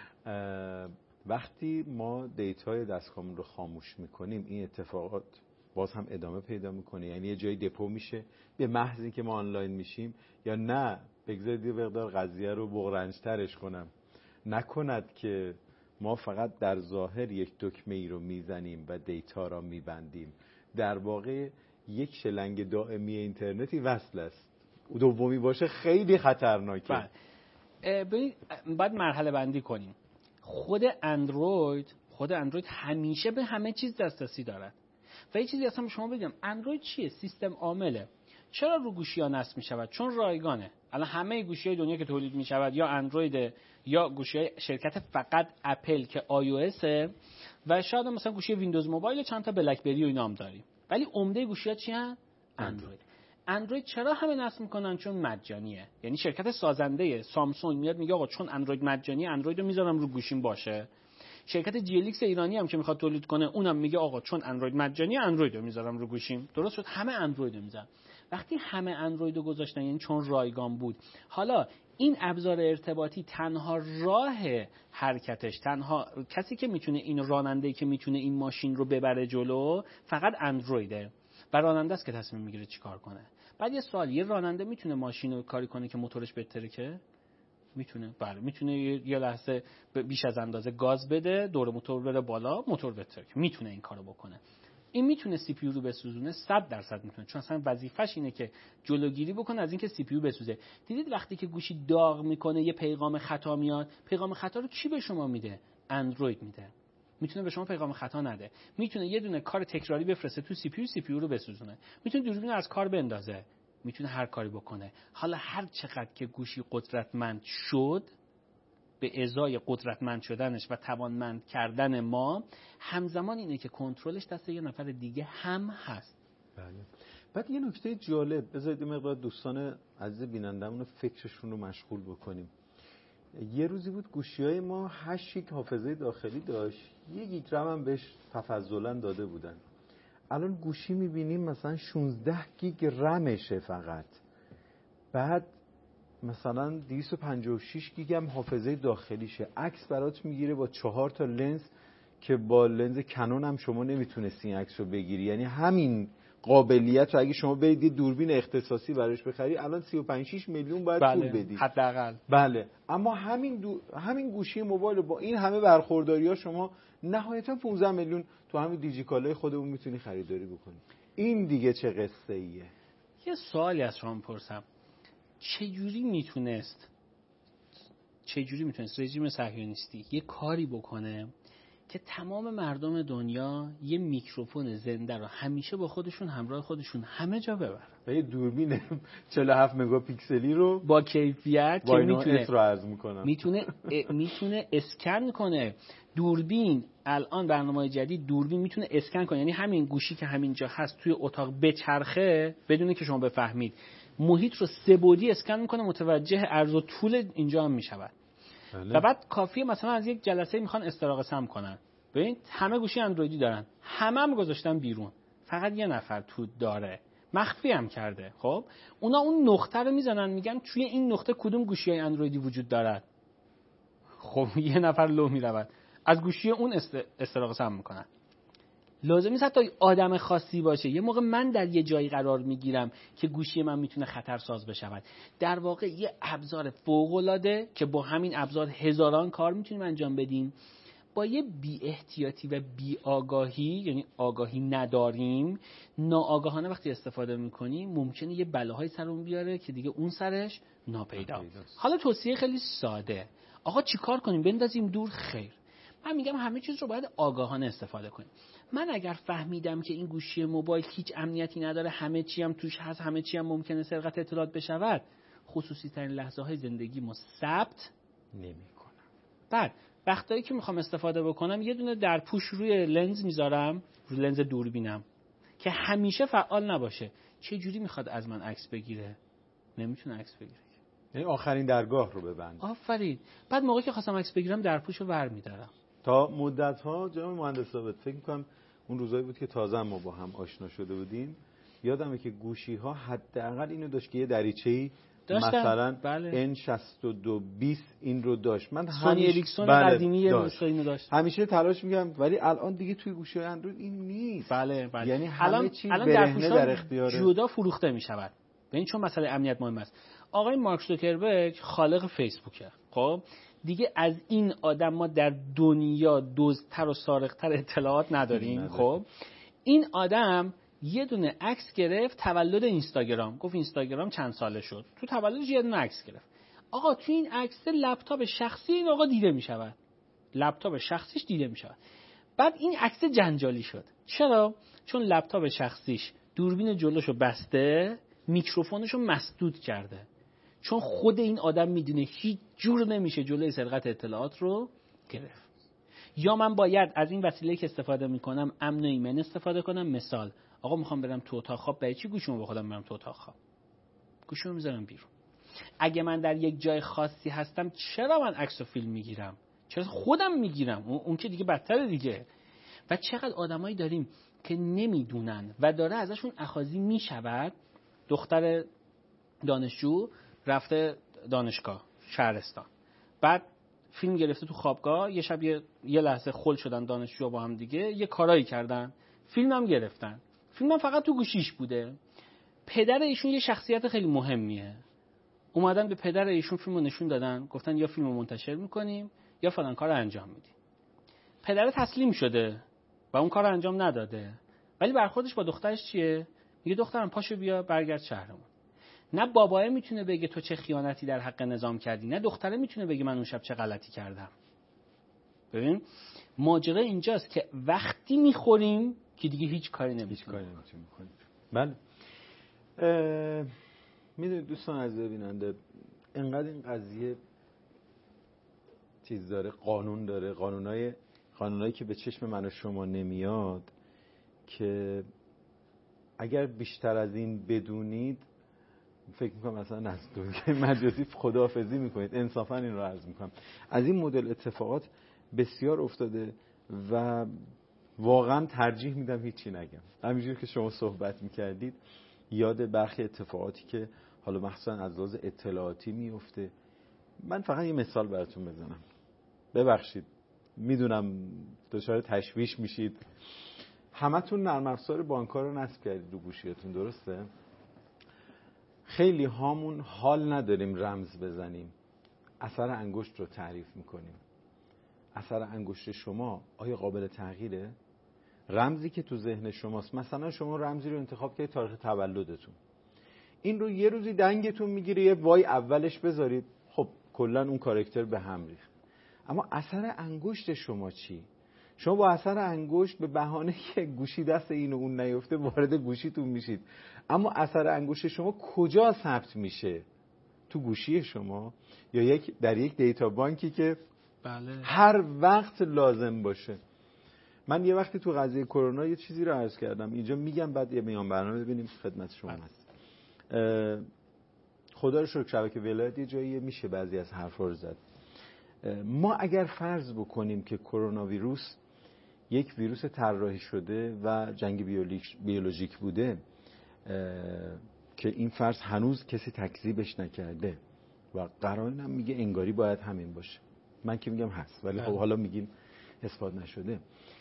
وقتی ما دیتای دستگاهمون رو خاموش میکنیم این اتفاقات باز هم ادامه پیدا میکنه؟ یعنی یه جایی دپو میشه به محض اینکه ما آنلاین میشیم، یا نه بگذارید یه مقدار قضیه رو بغرنج‌ترش کنم، نکند که ما فقط در ظاهر یک دکمه ای رو میزنیم و دیتا را میبندیم، در واقع یک شلنگ دائمی اینترنتی وصل است. دومی باشه خیلی خطرناکه. ببینید باید مرحله بندی کنیم. خود اندروید همیشه به همه چیز دسترسی دارد. و یه چیزی اصلا شما بگم، اندروید چیه؟ سیستم عامله. چرا رو گوشی‌ها نصب می‌شود؟ چون رایگانه. الان همه گوشی‌های دنیا که تولید می‌شود یا اندروید یا گوشی‌های شرکت فقط اپل که iOS و شاید مثلا گوشی ویندوز موبایل چند تا بلکبری و اینا هم داریم. ولی عمده گوشی‌ها چی هست؟ اندروید چرا همه نصب میکنن؟ چون مجانیه. یعنی شرکت سازنده سامسونگ میاد میگه آقا چون اندروید مجانیه اندرویدو میذارم رو گوشیم باشه. شرکت GLX ایرانی هم که میخواد تولید کنه اونم میگه آقا چون اندروید مجانیه اندرویدو میذارم رو گوشیم. درست شد، همه اندرویدو میذارن. وقتی همه اندرویدو گذاشتن یعنی چون رایگان بود. حالا این ابزار ارتباطی تنها راه حرکتش، تنها کسی که میتونه این راننده‌ای که میتونه این ماشین رو ببره جلو فقط اندرویده. و راننده است که تصمیم میگیره چیکار کنه. بعد یه سوال، یه راننده میتونه ماشین رو کاری کنه که موتورش بترکه؟ میتونه. بله میتونه یه لحظه بیش از اندازه گاز بده، دور موتور بره بالا، موتور بترکه. میتونه این کارو بکنه. این میتونه سی پی یو رو بسوزونه، 100% میتونه، چون اصلا وظیفش اینه که جلوگیری بکنه از اینکه سی پی یو بسوزه. دیدید وقتی که گوشی داغ میکنه یه پیغام خطا میاد، پیغام خطا رو کی به شما میده؟ اندروید میده. میتونه به شما پیغام خطا نده، میتونه یه دونه کار تکراری بفرسته تو سی پی یو رو بسوزونه، میتونه دوربین از کار بندازه، میتونه هر کاری بکنه. حالا هر چقدر که گوشی قدرتمند شد، به ازای قدرتمند شدنش و توانمند کردن ما، همزمان اینه که کنترلش دست یه نفر دیگه هم هست. بله. بعد یه نکته جالب، بذارید مقدار دوستان عزیز بینندمون رو فکرشون رو مشغول بکنیم. یه روزی بود گوشی‌های ما 8 گیگ حافظه داخلی داشت، 1 گیگ رم هم بهش تفضلاً داده بودن. الان گوشی می‌بینیم مثلا 16 گیگ رمشه فقط. بعد مثلا 256 گیگ هم حافظه داخلیشه. عکس برات میگیره با 4 تا لنز که با لنز کنون هم شما نمیتونستی این عکس رو بگیری. یعنی همین قابلیت رو اگه شما برید یه دوربین اختصاصی براش بخری الان 35-6 میلیون باید پول بدی حداقل. بله، اما همین گوشی موبایل با این همه برخورداری‌ها شما نهایتا 15 میلیون تو همین دیجیکالای خودمون میتونی خریداری بکنی. این دیگه چه قصه ایه؟ یه سوالی از شما میپرسم، چجوری میتونست رژیم صهیونیستی یه کاری بکنه که تمام مردم دنیا یه میکروفون زنده رو همیشه با خودشون همراه خودشون همه جا ببرن و یه دوربین 47 مگاپیکسلی رو با کیفیت که میتونه اسکن کنه. دوربین الان برنامه‌های جدید دوربین میتونه اسکن کنه، یعنی همین گوشی که همینجا هست توی اتاق بچرخه بدون که شما بفهمید، محیط رو 3 بعدی اسکن میکنه، متوجه عرض و طول اینجا هم میشود. و بعد کافیه مثلا از یک جلسه میخوان استراق سم کنن، ببین همه گوشی اندرویدی دارن، همه گذاشتن بیرون، فقط یه نفر تو داره، مخفی هم کرده. خب اونا اون نقطه رو میزنن، میگن توی این نقطه کدوم گوشی اندرویدی وجود دارد. خب یه نفر لو میرود از گوشی اون استراق سم میکنن. لازم نیست حتی آدم خاصی باشه. یه موقع من در یه جایی قرار میگیرم که گوشی من میتونه خطرساز بشود. در واقع یه ابزار فوق‌العاده که با همین ابزار هزاران کار میتونیم انجام بدیم، با یه بی احتیاطی و بی آگاهی، یعنی آگاهی نداریم، ناآگاهانه وقتی استفاده میکنیم ممکنه یه بلاهای سرمون بیاره که دیگه اون سرش ناپیدا. حالا توصیه خیلی ساده، آقا چیکار کنیم؟ بندازیم دور؟ خیر، من میگم همه چیز رو باید آگاهانه استفاده کنیم. من اگر فهمیدم که این گوشی موبایل هیچ امنیتی نداره، همه چی هم توش هست، همه چی هم ممکنه سرقت اطلاعات بشود، خصوصی ترین لحظه های زندگی ما ثبت نمی‌کنم. بعد وقتایی که میخوام استفاده بکنم یه دونه درپوش روی لنز میذارم، روی لنز دوربینم که همیشه فعال نباشه. چه جوری میخواد از من عکس بگیره؟ نمیتونه عکس بگیره، یعنی آخرین درگاه رو ببند. آفرین. بعد موقعی که خواستم عکس بگیرم درپوشو ور میدارم. تا مدت‌ها جناب مهندس ثابت، فکر می‌کنم اون روزایی بود که تازه ما با هم آشنا شده بودیم، یادمه که گوشی‌ها حداقل اینو داشت که یه دریچه‌ای مثلا بله. N6220 این رو داشت. من سونی اریکسون قدیمی اینو داشت. همیشه تلاش می‌کردم، ولی الان دیگه توی گوشی‌های اندروید این نیست. بله. یعنی همه چی برهنه در اختیاره. جدا فروخته می‌شود. ببین چون مسئله امنیت مهم است. آقای مارک زوکربرگ خالق فیسبوکه. خب دیگه از این آدم ما در دنیا دزدتر و سارقتر اطلاعات نداریم. خب این آدم یه دونه عکس گرفت تولد اینستاگرام، گفت اینستاگرام چند ساله شد، تو تولدش یه دونه عکس گرفت. آقا تو این عکس لپتاپ شخصی این آقا دیده میشود، لپتاپ شخصیش دیده میشود. بعد این عکس جنجالی شد. چرا؟ چون لپتاپ شخصیش دوربین جلوشو بسته، میکروفونشو مسدود کرده. چون خود این آدم میدونه هیچ جور نمیشه جلوی سرقت اطلاعات رو گرفت. یا من باید از این وسیله که استفاده میکنم امن و ایمن استفاده کنم. مثال، آقا میخوام برم تو اتاق خواب، برای چی گوشیمو به خودم برم تو اتاق خواب؟ گوشیمو میذارم بیرون. اگه من در یک جای خاصی هستم چرا من عکس و فیلم میگیرم؟ چرا خودم میگیرم؟ اون که دیگه بدتره دیگه. و چقدر آدمایی داریم که نمیدونن و داره ازشون اخاذی میشود. دختر دانشجو رفته دانشگاه شهرستان، بعد فیلم گرفته تو خوابگاه، یه شب یه لحظه خل شدن دانشجو با هم دیگه، یه کارایی کردن، فیلم هم گرفتن. فیلم هم فقط تو گوشیش بوده. پدر ایشون یه شخصیت خیلی مهمیه، اومدن به پدر ایشون فیلمو نشون دادن، گفتن یا فیلمو منتشر میکنیم یا فلان کارو انجام میدیم. پدر تسلیم شده و اون کارو انجام نداده، ولی برخوردش با دخترش چیه؟ میگه دخترم پاشو بیا برگرد شهرمون. نه باباه میتونه بگه تو چه خیانتی در حق نظام کردی، نه دختره میتونه بگه من اون شب چه غلطی کردم. ببین ماجرا اینجاست که وقتی میخوریم که دیگه هیچ کاری نمیتونیم بکنیم. بله. میدونید دوستان عزیز بیننده، انقدر این قضیه چیز داره، قانون داره، قانونایی که به چشم من و شما نمیاد که اگر بیشتر از این بدونید فکر میکنم مثلا از دنیای مجازی خداحافظی میکنید. انصافا این رو عرض میکنم. از این مدل اتفاقات بسیار افتاده و واقعا ترجیح میدم هیچی نگم. همینجور که شما صحبت میکردید یاد برخی اتفاقاتی که حالا مخصوصا از لحاظ اطلاعاتی میفته. من فقط یه مثال براتون بزنم. ببخشید میدونم دچار تشویش میشید. همتون نرم افزار بانک‌ها رو نصب کردید رو گوشیتون، درسته؟ خیلی هامون حال نداریم رمز بزنیم، اثر انگشت رو تعریف میکنیم. اثر انگشت شما آیا قابل تغییره؟ رمزی که تو ذهن شماست، مثلا شما رمزی رو انتخاب کردید تاریخ تولدتون، این رو یه روزی دنگتون میگیره یه وای اولش بذارید، خب کلا اون کاراکتر به هم ریخت. اما اثر انگشت شما چی؟ شما با اثر انگشت به بهانه که گوشی دست این و اون نیفته وارد گوشیتون میشید، اما اثر انگشت شما کجا ثبت میشه؟ تو گوشی شما یا در یک دیتا بانکی که بله. هر وقت لازم باشه. من یه وقتی تو قضیه کرونا یه چیزی رو عرض کردم اینجا میگم، بعد یه میان برنامه ببینیم خدمت شما هست. خدا رو شکر شبکه ولایت یه جایی میشه بعضی از حرفا رو زد. ما اگر فرض بکنیم که کرونا ویروس یک ویروس طراحی شده و جنگ بیولوژیک بوده، که این فرض هنوز کسی تکذیبش نکرده و قرائن هم میگه انگاری باید همین باشه، من که میگم هست ولی خب حالا میگیم اثبات نشده.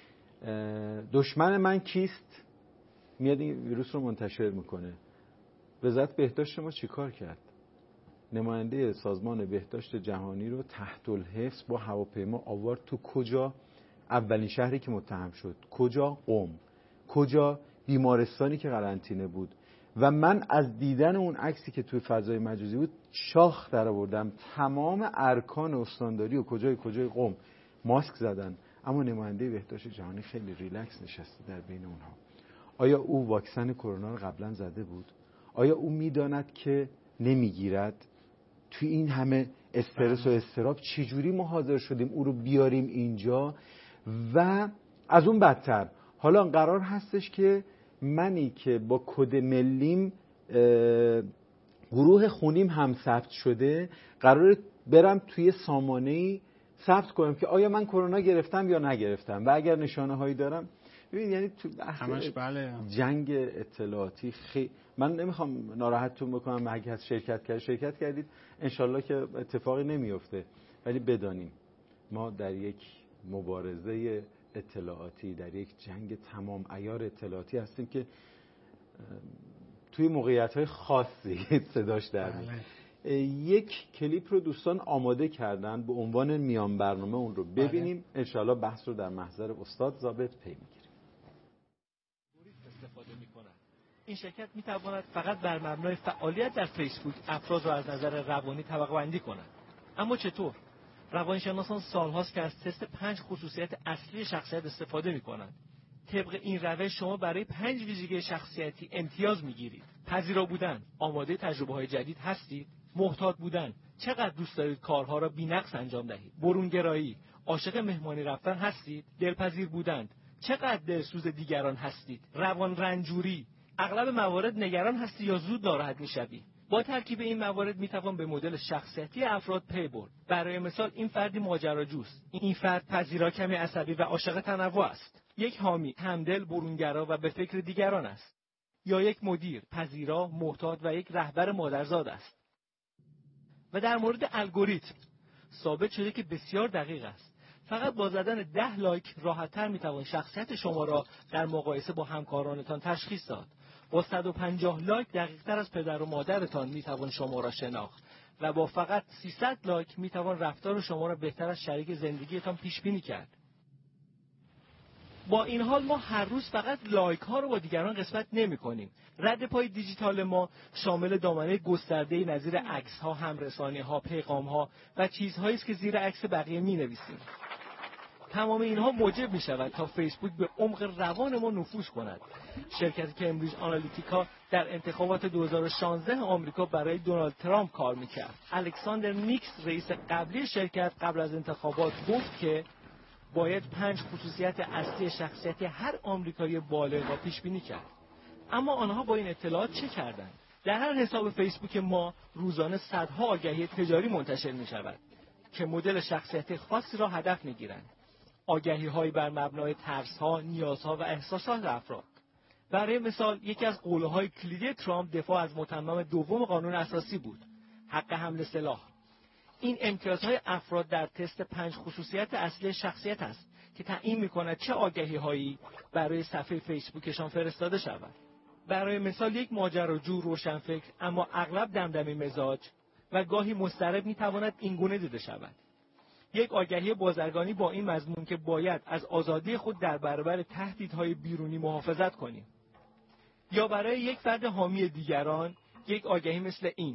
دشمن من کیست؟ میاد این ویروس رو منتشر میکنه. وزارت بهداشت ما چیکار کرد؟ نماینده سازمان بهداشت جهانی رو تحت الحفظ با هواپیما آورد تو کجا؟ اولین شهری که متهم شد. کجا؟ قم. کجا؟ بیمارستانی که قرنطینه بود. و من از دیدن اون عکسی که توی فضای مجازی بود شاخ در آوردم. تمام ارکان استانداری و کجای قم ماسک زدن، اما نماینده بهداشت جهانی خیلی ریلکس نشسته در بین اونها. آیا او واکسن کرونا رو قبلا زده بود؟ آیا او میداند که نمیگیرد؟ توی این همه استرس و استراب چجوری ما حاضر شدیم او رو بیاریم اینجا؟ و از اون بدتر حالا قرار هستش که منی که با کد ملیم گروه خونیم هم ثبت شده قرار برم توی سامانه‌ای ثبت کنم که آیا من کرونا گرفتم یا نگرفتم و اگر نشانه هایی دارم. ببین یعنی تو همش بله. جنگ اطلاعاتی من نمیخوام ناراحتتون بکنم، اگه شرکت کردید انشالله که اتفاقی نمیفته، ولی بدانیم ما در یک مبارزه اطلاعاتی، در یک جنگ تمام عیار اطلاعاتی هستیم که توی موقعیت‌های خاصی صداش در میاد. یک کلیپ رو دوستان آماده کردن به عنوان میان برنامه، اون رو ببینیم. انشالله بحث رو در محضر استاد ضابط پی میگیریم. استفاده میکنن. این شرکت میتواند فقط بر مبنای فعالیت در فیسبوک افراد رو از نظر روانی طبقه بندی کند. اما چطور؟ روانشناسان سالهاست که از تست 5 خصوصیت اصلی شخصیت استفاده میکنند. طبق این روش شما برای 5 ویژگی شخصیتی امتیاز میگیرید. پذیرا بودن، آماده تجربه‌های جدید هستید؟ محتاط بودن، چقدر دوست دارید کارها را بی‌نقص انجام دهید؟ برونگرایی، عاشق مهمانی رفتن هستید؟ دلپذیر بودن، چقدر دلسوز دیگران هستید؟ روان رنجوری، اغلب موارد نگران هستی یا زود ناراحت میشوی؟ با ترکیب این موارد میتوان به مدل شخصیتی افراد پی برد. برای مثال این فردی ماجراجوست، این فرد پذیرا، کمی عصبی و عاشق تنوع است. یک حامی، همدل، برونگرا و به فکر دیگران است. یا یک مدیر، پذیرا، محتاط و یک رهبر مادرزاد است. و در مورد الگوریتم ثابت شده که بسیار دقیق است. فقط با زدن 10 لایک راحت‌تر میتوان شخصیت شما را در مقایسه با همکارانتان تشخیص داد. با 150 لایک دقیق‌تر از پدر و مادرتان میتوان شما را شناخت و با فقط 300 لایک میتوان رفتار شما را بهتر از شریک زندگیتان پیش بینی کرد. با این حال ما هر روز فقط لایک ها رو با دیگران قسمت نمی کنیم. رد پای دیجیتال ما شامل دامنه گسترده نظیر عکس ها، همرسانی ها، پیغام ها و چیزهایی است که زیر عکس بقیه می نویسیم. تمام اینها موجب می شود تا فیسبوک به عمق روان ما نفوذ کند. شرکت کمبریج آنالیتیکا در انتخابات 2016 آمریکا برای دونالد ترامپ کار می کرد. الکساندر نیکس رئیس قبلی شرکت قبل از انتخابات گفت که باید 5 خصوصیت اصلی شخصیت هر آمریکایی بالغ را پیش بینی کرد. اما آنها با این اطلاعات چه کردند؟ در هر حساب فیسبوک ما روزانه صدها آگهی تجاری منتشر می شود که مدل شخصیت خاصی را هدف می گیرند. آگهی های بر مبنای ترس ها، نیازها و احساسات افراد. برای مثال یکی از قولهای کلیدی ترامپ دفاع از متمم دوم قانون اساسی بود، حق حمل سلاح. این امتیازهای افراد در تست 5 خصوصیت اصلی شخصیت است که تعیین می‌کند چه آگهی‌هایی برای صفحه فیسبوکشان فرستاده شود. برای مثال یک ماجراجو، روشنفکر اما اغلب دمدمی مزاج و گاهی مضطرب می‌تواند اینگونه دیده شود. یک آگهی بازرگانی با این مضمون که باید از آزادی خود در برابر تهدیدهای بیرونی محافظت کنیم. یا برای یک فرد حامی دیگران یک آگهی مثل این: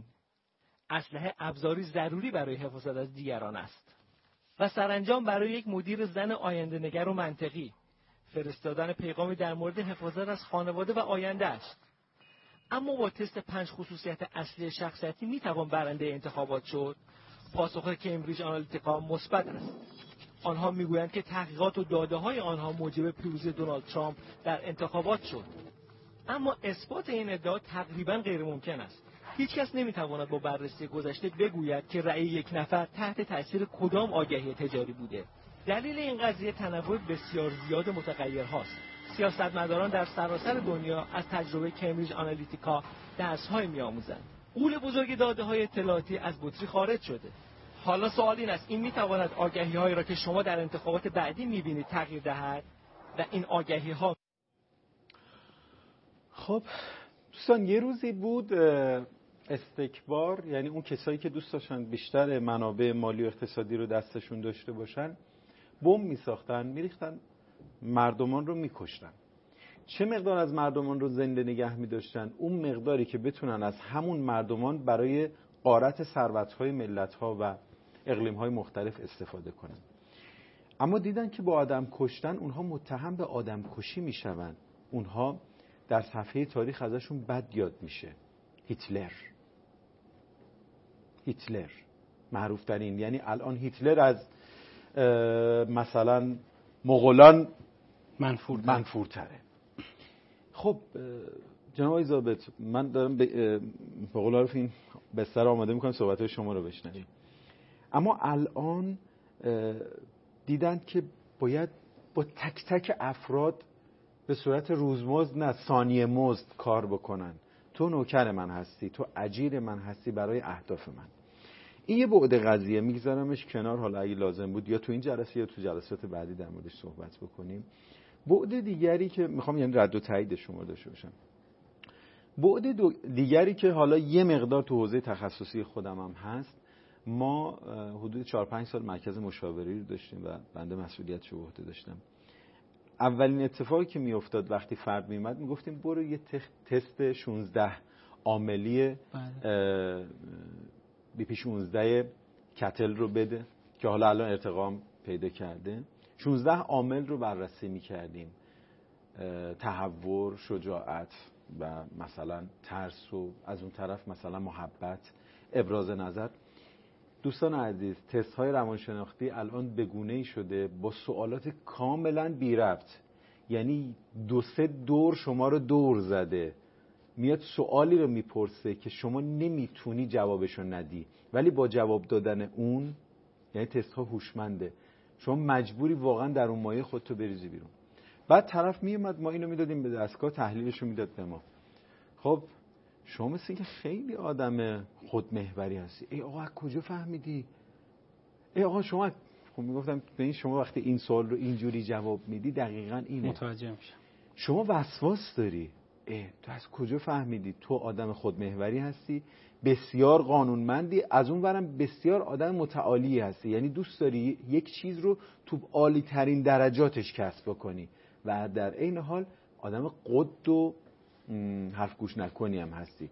اسلحه ابزاری ضروری برای حفاظت از دیگران است. و سرانجام برای یک مدیر زن آینده‌نگر و منطقی فرستادن پیغامی در مورد حفاظت از خانواده و آینده‌اش. اما با تست 5 خصوصیت اصلی شخصیتی میتوان برنده انتخابات شد؟ پاسخ کمبریج آنالیتیکا مثبت است. آنها میگویند که تحقیقات و داده‌های آنها موجب پیروزی دونالد ترامپ در انتخابات شد. اما اثبات این ادعا تقریباً غیر ممکن است. هیچ کس نمیتواند با بررسی گذشته بگوید که رأی یک نفر تحت تاثیر کدام آگهی تجاری بوده. دلیل این قضیه تنوع بسیار زیاد متغیرهاست. سیاستمداران در سراسر دنیا از تجربه کمبریج آنالیتیکا درس‌های می‌آموزند. غول بزرگ داده‌های اطلاعاتی از بطری خارج شده. حالا سوال این است: این میتواند آگهی‌هایی را که شما در انتخابات بعدی می‌بینید تغییر دهد؟ و این آگهی‌ها خب دوستان، یه روزی بود استکبار، یعنی اون کسایی که دوست داشتن بیشتر منابع مالی و اقتصادی رو دستشون داشته باشن، بمب میساختن، میریختن، مردمان رو میکشتن. چه مقدار از مردمان رو زنده نگه میداشتن؟ اون مقداری که بتونن از همون مردمان برای غارت ثروت‌های ملت‌ها و اقلیم‌های مختلف استفاده کنن. اما دیدن که با آدم کشتن اونها متهم به آدم کشی میشون. اونها در صفحه تاریخ ازشون بد یاد میشه. هیتلر معروف ترین، یعنی الان هیتلر از مثلا مغولان منفورتره. خب جناب آقای ضابط، من دارم به قول معروف این بستر آماده میکنم صحبت‌های شما رو بشنویم. اما الان دیدن که باید با تک تک افراد به صورت روزمزد نه ثانیه مزد کار بکنن. تو نوکر من هستی، تو اجیر من هستی برای اهداف من. این یه بعد قضیه، میگذارمش کنار، حالا اگه لازم بود یا تو این جلسه یا تو جلسات بعدی در موردش صحبت بکنیم. بعد دیگری که میخوام یعنی رد و تایید شما داشته باشم، بعد دیگری که حالا یه مقدار تو حوزه تخصصی خودم هم هست، ما حدود 4-5 سال مرکز مشاوره رو داشتیم و بنده مسئولیتش رو به عهده داشتم. اولین اتفاقی که میافتاد وقتی فرد میومد میگفتیم برو یه تست 16 عاملی BP 16 کتل رو بده که حالا الان ارتقام پیدا کرده. 16 عامل رو بررسی میکردیم، تهور، شجاعت و مثلا ترس و از اون طرف مثلا محبت، ابراز نظر. دوستان عزیز، تست های روانشناختی الان به گونه‌ای شده با سوالات کاملا بی ربط، یعنی 2-3 دور شما رو دور زده، میاد سوالی رو میپرسه که شما نمیتونی جوابشو ندی، ولی با جواب دادن اون، یعنی تست ها هوشمنده، شما مجبوری واقعا در اون مایه خودتو بریزی بیرون. بعد طرف میومد ما اینو میدادیم به دستگاه، تحلیلشو میداد به ما. خب شما مثل اینکه خیلی آدم خودمحوری هستی. ای آقا از کجا فهمیدی؟ ای آقا شما، خب میگفتم به این شما وقتی این سوال رو اینجوری جواب میدی دقیقاً اینه. متوجه میشم. شما وسواس داری. تو از کجا فهمیدی؟ تو آدم خودمحوری هستی، بسیار قانونمندی، از اون ورم بسیار آدم متعالی هستی، یعنی دوست داری یک چیز رو تو عالی ترین درجاتش کسب کنی و در عین حال آدم قد و حرف گوش نکنی هم هستی.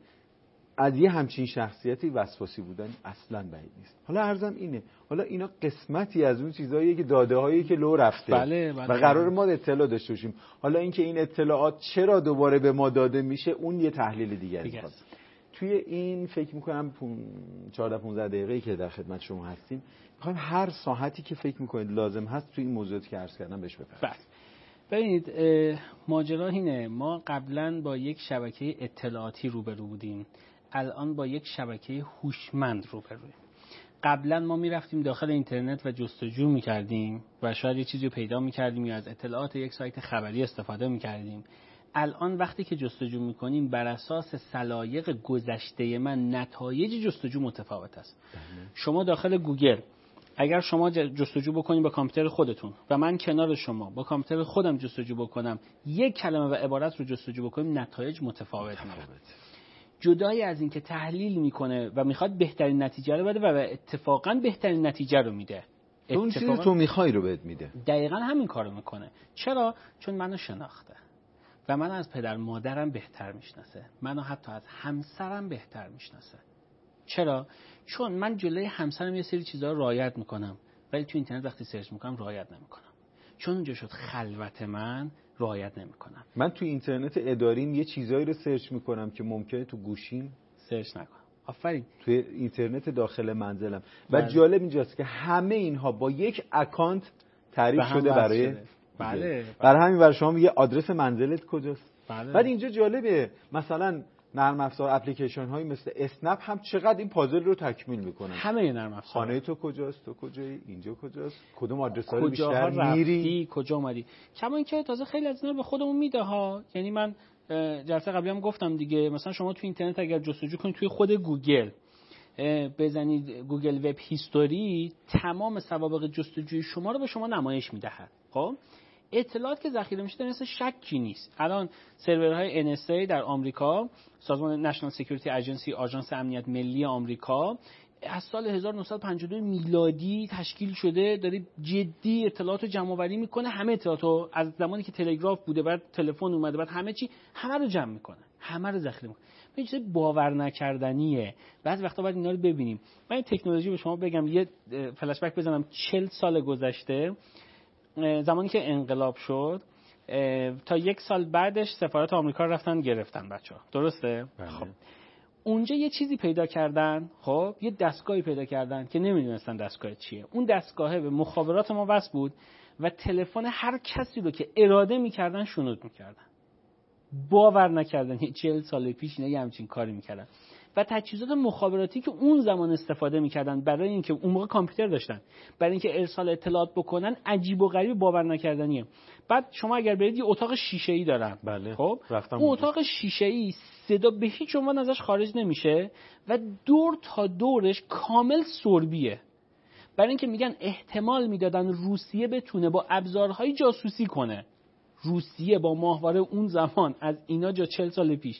از یه همچین شخصیتی وسواسی بودن اصلا بعید نیست. حالا عرضم اینه، حالا اینا قسمتی از اون چیزاییه که داده هایی که لو رفته بله. و قرار ما اطلاع داشته باشیم. حالا اینکه این اطلاعات چرا دوباره به ما داده میشه اون یه تحلیل دیگری میخواد. توی این فکر میکنم 14-15 دقیقه‌ای که در خدمت شما هستیم میخوایم هر ساعتی که فکر میکنید لازم هست توی این موضوعاتی که عرض کردم بهش بپردازیم. ببینید ماجرا اینه، ما قبلا با یک شبکه اطلاعاتی روبرو بودیم، الان با یک شبکه هوشمند روبرویم. قبلا ما میرفتیم داخل اینترنت و جستجو میکردیم و شاید یه چیزی رو پیدا میکردیم یا از اطلاعات یک سایت خبری استفاده میکردیم. الان وقتی که جستجو میکنیم بر اساس سلایق گذشته من نتایج جستجو متفاوت است. شما داخل گوگل اگر شما جستجو بکنید با کامپیوتر خودتون و من کنار شما با کامپیوتر خودم جستجو بکنم، یک کلمه و عبارت رو جستجو بکنیم، نتایج متفاوت میاد. جدای از این که تحلیل میکنه و میخواد بهترین نتیجه رو بده و اتفاقا بهترین نتیجه رو میده، اون چیزی تو میخوای رو بهت میده. دقیقاً همین کارو میکنه. چرا؟ چون منو شناخته و منو از پدر مادرم بهتر میشناسه، منو حتی از همسرم بهتر میشناسه. چرا؟ چون من جلوی همسرم یه سری چیزا رو رعایت میکنم ولی تو اینترنت وقتی سرچ میکنم رعایت نمیکنم، چون اونجا شد خلوت من، رعایت نمیکنم. من تو اینترنت اداریم یه چیزایی رو سرچ میکنم که ممکنه تو گوشیم سرچ نکنم. آفرین. توی اینترنت داخل منزلم. و جالب اینجاست که همه اینها با یک اکانت تعریف شده برای بله. برای همین برای شما میگه آدرس منزلت کجاست. بله. بعد اینجا جالبه، مثلا نرم افزار اپلیکیشن های مثل اسنپ هم چقدر این پازل رو تکمیل میکنن. همه نرم افزار. خانه تو کجاست، تو کجایی، اینجا کجاست، کدوم آدرس‌ها رو بیشتر میری، کجا اومدی. کما اینکه تازه خیلی از اینا به خودمون میده ها. یعنی من جلسه قبلی هم گفتم دیگه، مثلا شما تو اینترنت اگر جستجو کنید توی خود گوگل بزنید گوگل وب هیستوری، تمام سوابق جستجوی شما رو به شما نمایش میدهد. خب اطلاعات که ذخیره میشه مثل شکی نیست. الان سرورهای NSA در آمریکا، سازمان نشنال سکیوریتی ایجنسی، آژانس امنیت ملی آمریکا، از سال 1952 میلادی تشکیل شده، داره جدی اطلاعات رو جمع آوری میکنه. همه اطلاعات رو از زمانی که تلگراف بوده، بعد تلفن اومده، بعد همه چی، همه رو جمع میکنه، همه رو ذخیره میکنه. این چیز باور نکردنیه. بعضی وقتا باید اینا رو ببینیم. من این تکنولوژی به شما بگم، یه فلش بک بزنم 40 سال گذشته، زمانی که انقلاب شد تا 1 سال بعدش سفارت آمریکا رفتن گرفتن بچه‌ها، درسته؟ خب اونجا یه چیزی پیدا کردن، خب یه دستگاهی پیدا کردن که نمیدونستن دستگاه چیه. اون دستگاهه به مخابرات ما وصل بود و تلفن هر کسی رو که اراده میکردن شنود میکردن. باور نکردن 40 سال پیش اینا همچین کاری میکردن. و تجهیزات مخابراتی که اون زمان استفاده میکردن برای اینکه اون موقع کامپیوتر داشتن، برای اینکه ارسال اطلاعات بکنن، عجیب و غریب، باور نکردنیه. بعد شما اگر برید یه اتاق شیشه‌ای دارن، بله. خب اون اتاق شیشه‌ای صدا به هیچ عنوان ازش خارج نمیشه و دور تا دورش کامل سربیه. برای اینکه میگن احتمال میدادن روسیه بتونه با ابزارهای جاسوسی کنه. روسیه با ماهواره اون زمان از اینا جا 40 سال پیش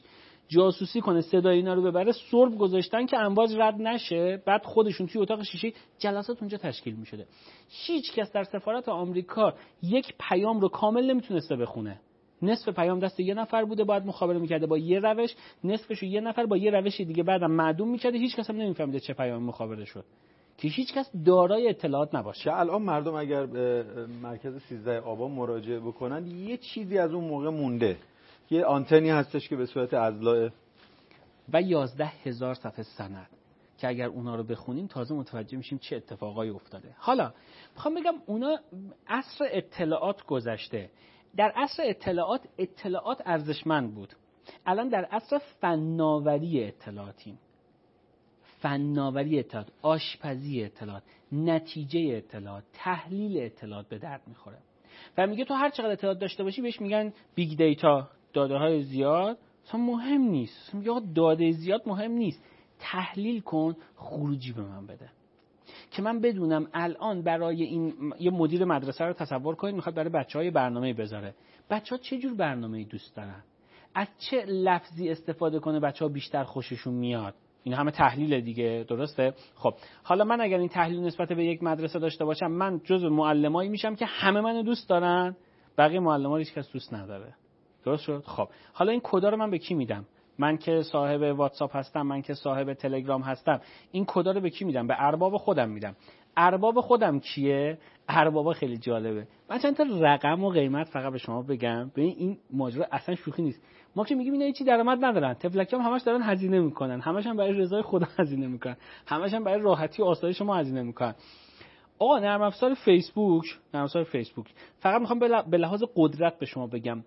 جاسوسی کنه، صدای اینا رو ببره، سرب گذاشتن که امواج رد نشه، بعد خودشون توی اتاق شیشه جلسات اونجا تشکیل می‌شده. هیچ کس در سفارت آمریکا یک پیام رو کامل نمیتونسته بخونه. نصف پیام دست یه نفر بوده، باید مخابره می‌کرده با یه روش، نصفشو یه نفر با یه روش دیگه بعدم معدوم می‌کرده، هیچ کس هم نمی‌فهمیده چه پیامی مخابره شد. که هیچ کس دارای اطلاعات نباشه. که الان مردم اگر به مرکز 13 آبان مراجعه بکنن یه چیزی از اون موقع مونده، یه آنتنی هستش که به صورت اضلاع و 11,000 صفحه سند که اگر اونا رو بخونیم تازه متوجه میشیم چه اتفاقایی افتاده. حالا میخوام بگم اونا عصر اطلاعات گذشته. در عصر اطلاعات ارزشمند بود. الان در عصر فناوری اطلاعاتیم. فناوری اطلاعات، آشپزی اطلاعات، نتیجه اطلاعات، تحلیل اطلاعات به درد میخوره. و میگه تو هر چقدر اطلاعات داشته باشی، بهش میگن بیگ دیتا، داده های زیاد، اصلا مهم نیست. میگه داده زیاد مهم نیست، تحلیل کن، خروجی به من بده که من بدونم الان برای این. یه مدیر مدرسه رو تصور کنید میخواد برای بچه‌های برنامه بذاره. بچه‌ها چه جور برنامه‌ای دوست دارن؟ از چه لفظی استفاده کنه بچه‌ها بیشتر خوششون میاد؟ این همه تحلیل دیگه، درسته؟ خب حالا من اگر این تحلیل نسبت به یک مدرسه داشته باشم، من جزو معلمایی میشم که همه منو دوست دارن، بقیه معلم‌ها رو هیچ کس دوست نداره. درست شد؟ خب حالا این کدا رو من به کی میدم؟ من که صاحب واتساپ هستم، من که صاحب تلگرام هستم، این کدا رو به کی میدم؟ به ارباب خودم میدم. ارباب خودم کیه؟ ارباب خیلی جالبه. من چند تا رقم و قیمت فقط به شما بگم. ببین این ماجرا اصلا شوخی نیست. ما که میگیم اینا هیچی درآمد ندارن، تفلکی هم همش دارن هزینه میکنن، همش هم برای رضای خدا هزینه میکنن، همش هم برای راحتی و آسایش ما هزینه میکنن. آقا نرم افزار فیسبوک فقط میخوام به لحاظ قدرت به شما بگم،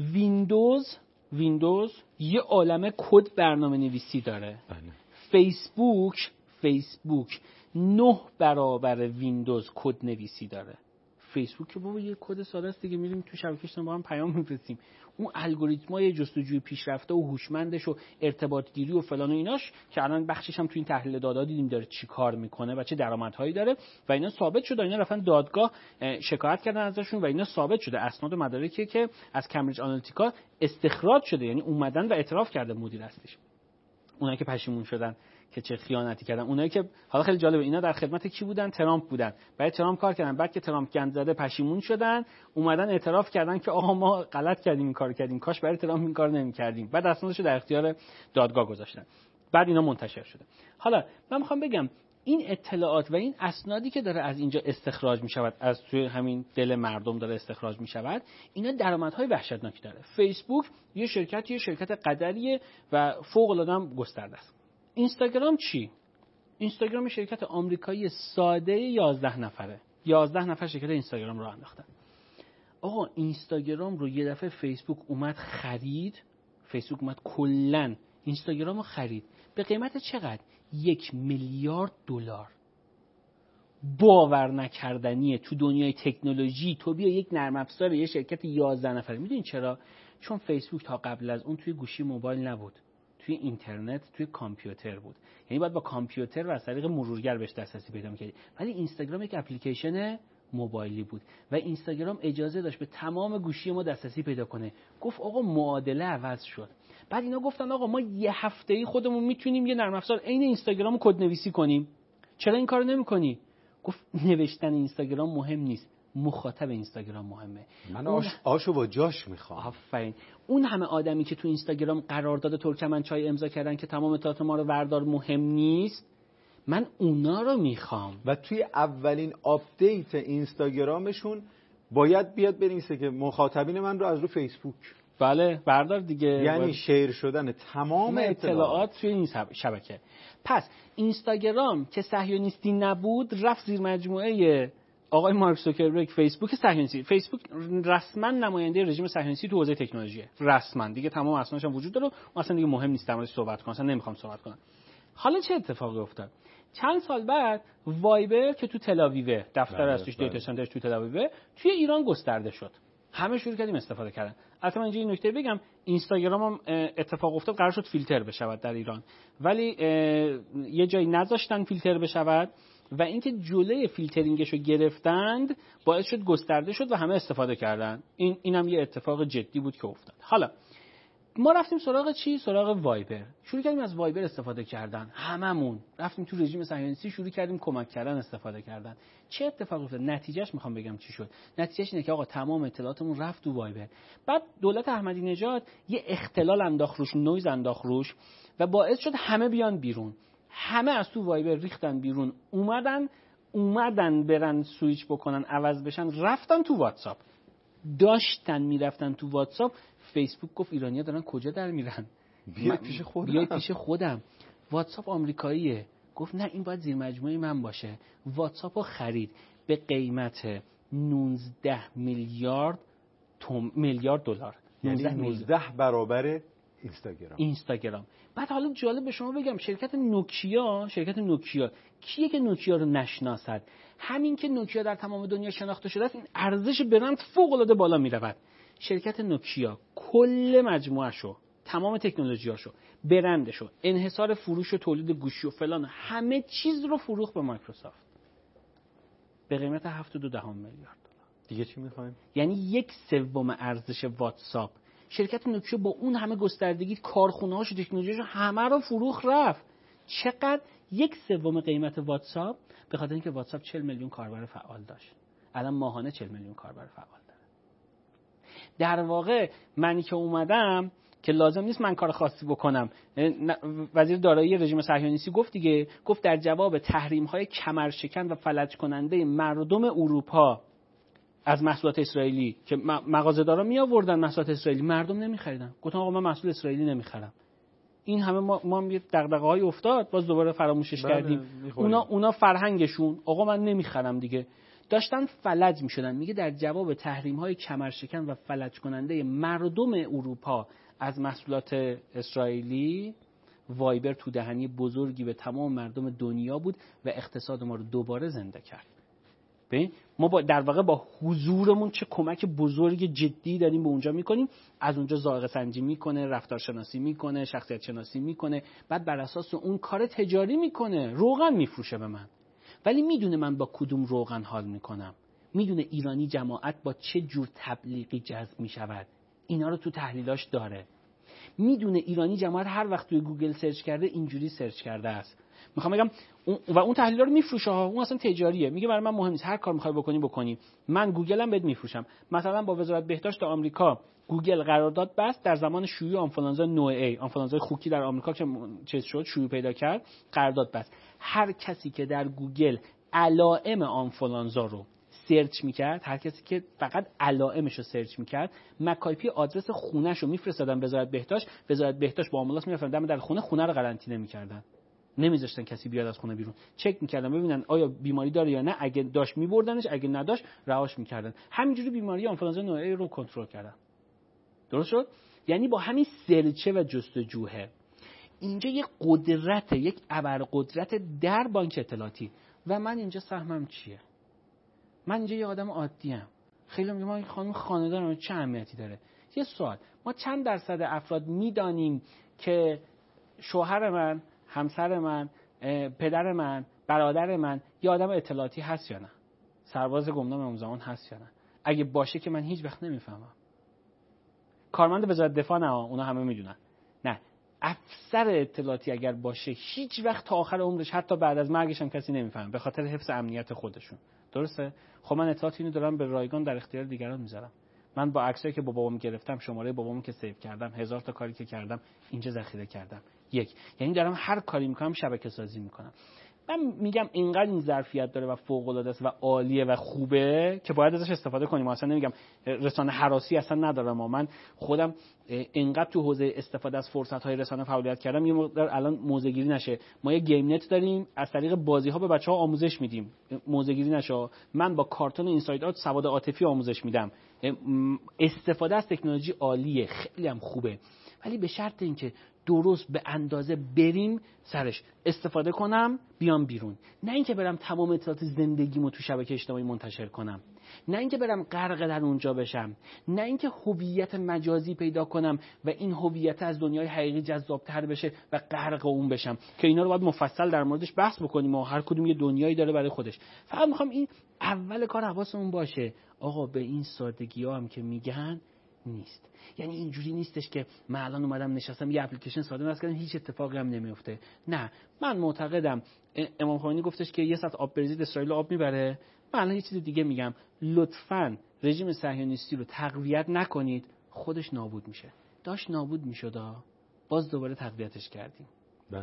ویندوز یه عالمه کد برنامه نویسی داره. فیسبوک 9 برابر ویندوز کد نویسی داره. فیسبوک که بابا یه کد ساده است دیگه، میریم تو شبکه‌اش با هم پیام میفرستیم. اون الگوریتمای جستجوی پیشرفته و هوشمندش و ارتباط گیری و فلان و ایناش که الان بخشش هم تو این تحلیل دادا دیدیم داره چی کار میکنه و چه درآمدهایی داره و اینا ثابت شده. اینا رفتن دادگاه شکایت کردن ازشون و اینا ثابت شده، اسناد و مدارکی که از کمبریج آنالیتیکا استخراج شده، یعنی اومدن و اعتراف کرده مدیر هستش. اونایی که پشیمون شدن که چه خیانتی کردن، اونایی که حالا خیلی جالبه اینا در خدمت کی بودن؟ ترامپ بودن، برای ترامپ کار کردن، بعد که ترامپ گند زده پشیمون شدن، اومدن اعتراف کردن که آها ما غلط کردیم، این کارو کردیم، کاش برای ترامپ این کارو نمی‌کردیم. بعد اسنادشو در اختیار دادگاه گذاشتن، بعد اینا منتشر شده. حالا من میخوام بگم این اطلاعات و این اسنادی که داره از اینجا استخراج میشود، از توی همین دل مردم داره استخراج میشود، اینا درآمدهای وحشتناکی داره. فیسبوک یه شرکت قدریه و فوق العاده گسترده است. اینستاگرام چی؟ اینستاگرام شرکت آمریکایی ساده 11 نفره. 11 نفر شرکت اینستاگرام رو انداختن. آقا اینستاگرام رو یه دفعه فیسبوک اومد خرید. فیسبوک اومد کلاً اینستاگرام رو خرید. به قیمت چقدر؟ 1 میلیارد دلار. باور نکردنیه تو دنیای تکنولوژی تو بیا یک نرم افزار یه شرکت 11 نفره. میدونین چرا؟ چون فیسبوک تا قبل از اون توی گوشی موبایل نبود، توی اینترنت، توی کامپیوتر بود. یعنی باید با کامپیوتر و از طریق مرورگر بهش دسترسی پیدا می‌کردی. ولی اینستاگرام یک اپلیکیشن موبایلی بود و اینستاگرام اجازه داشت به تمام گوشی ما دسترسی پیدا کنه. گفت آقا معادله عوض شد. بعد اینا گفتن آقا ما یه هفته‌ای خودمون میتونیم یه نرم افزار عین اینستاگرام کدنویسی کنیم. چرا این کارو نمی‌کنی؟ گفت نوشتن اینستاگرام مهم نیست، مخاطب اینستاگرام مهمه. من آشو با جاش میخوام. آفرین. اون همه آدمی که تو اینستاگرام قرارداد ترکمنچای امضا کردن که تمام اطلاعات ما رو وردار مهم نیست، من اونا رو میخوام. و توی اولین آپدیت اینستاگرامشون باید بیاد بنویسه که مخاطبین من رو از رو فیسبوک. بله بردار دیگه. یعنی شیر شدن تمام اطلاعات توی این شبکه. پس اینستاگرام که صهیونیستی نبود رفت زیر مجموعه آقای مارک زوکربرگ فیسبوک صهیونیستی. فیسبوک رسما نماینده رژیم صهیونیستی تو حوزه تکنولوژیه. رسما دیگه تمام اسنادش هم وجود داره. اصلا دیگه مهم نیست در موردش صحبت کنم. اصلا نمیخوام صحبت کنم. حالا چه اتفاقی افتاد؟ چند سال بعد وایبر که تو تل‌آویو دفتر اصلیش دیتا سنترش تو تل‌آویو توی ایران گسترده شد. همه شروع کردیم استفاده کردن. البته من اینجا این نکته بگم اینستاگرام هم اتفاق افتاد قرار شد فیلتر بشود در ایران، ولی یه جایی نذاشتن فیلتر بشود و اینکه جلوی فیلترینگشو گرفتند باعث شد گسترده شد و همه استفاده کردن. اینم یه اتفاق جدی بود که افتاد. حالا ما رفتیم سراغ چی؟ سراغ وایبر. شروع کردیم از وایبر استفاده کردن. هممون رفتیم تو رژیم صهیونیستی، شروع کردیم کمک کردن استفاده کردن. چه اتفاقی افتاد؟ نتیجهش میخوام بگم چی شد. نتیجهش اینه که آقا تمام اطلاعاتمون رفت تو وایبر. بعد دولت احمدی نژاد یه اختلال انداخت روش، نویز انداخت روش و باعث شد همه بیان بیرون. همه از تو وایبر ریختن بیرون، اومدن برن سویچ بکنن، عوض بشن، رفتن تو واتساپ. داشتن میرفتن تو واتساپ. فیسبوک گفت ایرانی‌ها دارن کجا در میرن؟ بیاید پیش خودم. واتساپ آمریکاییه. گفت نه این باید زیر مجموعه من باشه. واتساپو خرید به قیمت 19 میلیارد دلار. یعنی 19 برابر اینستاگرام. بعد حالا جالب به شما بگم، شرکت نوکیا کیه که نوکیا رو نشناسد؟ همین که نوکیا در تمام دنیا شناخته شده است، این ارزش برند فوق العاده بالا میرود. شرکت نوکیا کل مجموعه‌شو، تمام تکنولوژیاشو، برندشو، انحصار فروش و تولید گوشی و فلان، همه چیز رو فروخت به مایکروسافت به قیمت 7.2 میلیارد دلار. دیگه چی می‌خوایم؟ یعنی 1/3 ارزش واتساپ. شرکت نوکیا با اون همه گستردگی، کارخونه‌هاش، تکنولوژیش همه رو فروخت رفت. چقدر؟ 1/3 قیمت واتساپ، به خاطر اینکه واتساپ 40 میلیون کاربر فعال داشت. الان ماهانه 40 میلیون کاربر فعال داره. در واقع منی که اومدم که لازم نیست من کار خاصی بکنم. وزیر دارایی رژیم صهیونیستی گفت دیگه، گفت در جواب تحریم‌های کمرشکن و فلج کننده مردم اروپا از محصولات اسرائیلی که مغازه‌دارا میآوردن محصولات اسرائیلی، مردم نمی‌خریدن. گفتم آقا من محصول اسرائیلی نمی‌خرم. این همه ما هم یه دغدغه‌های افتاد، باز دوباره فراموشش کردیم. اونا فرهنگشون آقا من نمی‌خرم دیگه. داشتن فلج می‌شدن. میگه در جواب تحریم‌های کمرشکن و فلج کننده مردم اروپا از محصولات اسرائیلی، وایبر تو دهنی بزرگی به تمام مردم دنیا بود و اقتصاد ما رو دوباره زنده کرد. ببین ما در واقع با حضورمون چه کمک بزرگ جدی داریم به اونجا میکنیم. از اونجا ذائقه سنجی میکنه، رفتارشناسی میکنه، شخصیت شناسی میکنه، بعد بر اساس اون کار تجاری میکنه، روغن میفروشه به من. ولی میدونه من با کدوم روغن حال میکنم، میدونه ایرانی جماعت با چه جور تبلیغی جذب میشود، اینا رو تو تحلیلاش داره. میدونه ایرانی جماعت هر وقت توی گوگل سرچ کرده اینجوری سرچ کرده است. میخوام بگم اون تحلیل‌ها رو میفروشه ها، اون اصلا تجاریه. میگه برای من مهم نیست، هر کار میخوای بکنی، من گوگلم بهت میفروشم. مثلا با وزارت بهداشت آمریکا گوگل قرارداد بست در زمان شیوع آنفولانزا نوع A، آنفولانزای خوکی در آمریکا که چیز شد، شیوع پیدا کرد، قرارداد بست. هر کسی که در گوگل علائم آنفولانزا رو سرچ میکرد، هر کسی که فقط علائمش رو سرچ میکرد، مک‌آی‌پی آدرس خونه‌ش رو میفرستادن وزارت بهداشت با آمبولانس میرفتن دم در خونه رو قرنطینه میکردن، نمیذاشتن کسی بیاد از خونه بیرون، چک میکردن ببینن آیا بیماری داره یا نه، اگه داشت میبردنش، اگه نداشت رهاش میکردن. همینجوری بیماری آنفولانزا نوع A رو کنترل کردن. درست شد؟ یعنی با همین سرچه و جستجوه اینجا یک قدرت، یک ابرقدرت در بانک اطلاعاتی. و من اینجا سهمم چیه؟ من اینجا یه آدم عادیم. خیلی میگم ما خانم خانه‌دارم، چه اهمیتی داره؟ یه سوال، ما چند درصد افراد میدانیم که شوهر من، همسر من، پدر من، برادر من یه آدم اطلاعاتی هست یا نه؟ سرباز گمنام اون زمان هست یا نه؟ اگه باشه که من هیچ وقت نمیفهمم. کارمند وزارت دفاع نه، اونا همه میدونن. نه، افسر اطلاعاتی اگر باشه هیچ وقت تا آخر عمرش، حتی بعد از مرگش هم کسی نمیفهمه، به خاطر حفظ امنیت خودشون. درسته؟ خب من اطلاعات اینو دارم به رایگان در اختیار دیگران میذارم. من با عکسایی که با بابام گرفتم، شماره بابامو که سیو کردم، 1000 تا کاری که کردم اینجا ذخیره کردم. یعنی دارم هر کاری میکنم شبکه سازی میکنم. من میگم اینقدر این ظرفیت داره و فوق العاده است و عالیه و خوبه که باید ازش استفاده کنیم. اصلا نمیگم رسانه هراسی اصلا ندارم، من خودم اینقدر تو حوزه استفاده از فرصت‌های رسانه فعالیت کردم یه مقدار الان موزه‌گیری نشه. ما یه گیم نت داریم، از طریق بازی‌ها به بچه‌ها آموزش میدیم، موزه‌گیری نشه. من با کارتون اینساید آوت سواد عاطفی آموزش میدم. استفاده از تکنولوژی عالیه، خیلی هم خوبه، ولی به شرط اینکه درست به اندازه بریم سرش، استفاده کنم بیام بیرون. نه اینکه برم تمام اطلاعات زندگیمو تو شبکه اجتماعی منتشر کنم، نه اینکه برم غرق در اونجا بشم، نه اینکه هویت مجازی پیدا کنم و این هویت از دنیای حقیقی جذاب‌تر بشه و غرق اون بشم، که اینا رو باید مفصل در موردش بحث بکنیم و هر کدوم یه دنیایی داره برای خودش. فقط میخوام این اول کار حواسمون باشه، آقا به این سادگی‌ها هم که میگن نیست. یعنی اینجوری نیستش که من الان اومدم نشستم یه اپلیکیشن ساده نصب کردم هیچ اتفاقی هم نمیفته. نه، من معتقدم امام خمینی گفتش که یه ساعت آب بریزید اسرائیل آب میبره. من الان یه چیز دیگه میگم، لطفاً رژیم صهیونیستی رو تقویت نکنید، خودش نابود میشه. داشت نابود میشد، باز دوباره تقویتش کردیم. بله.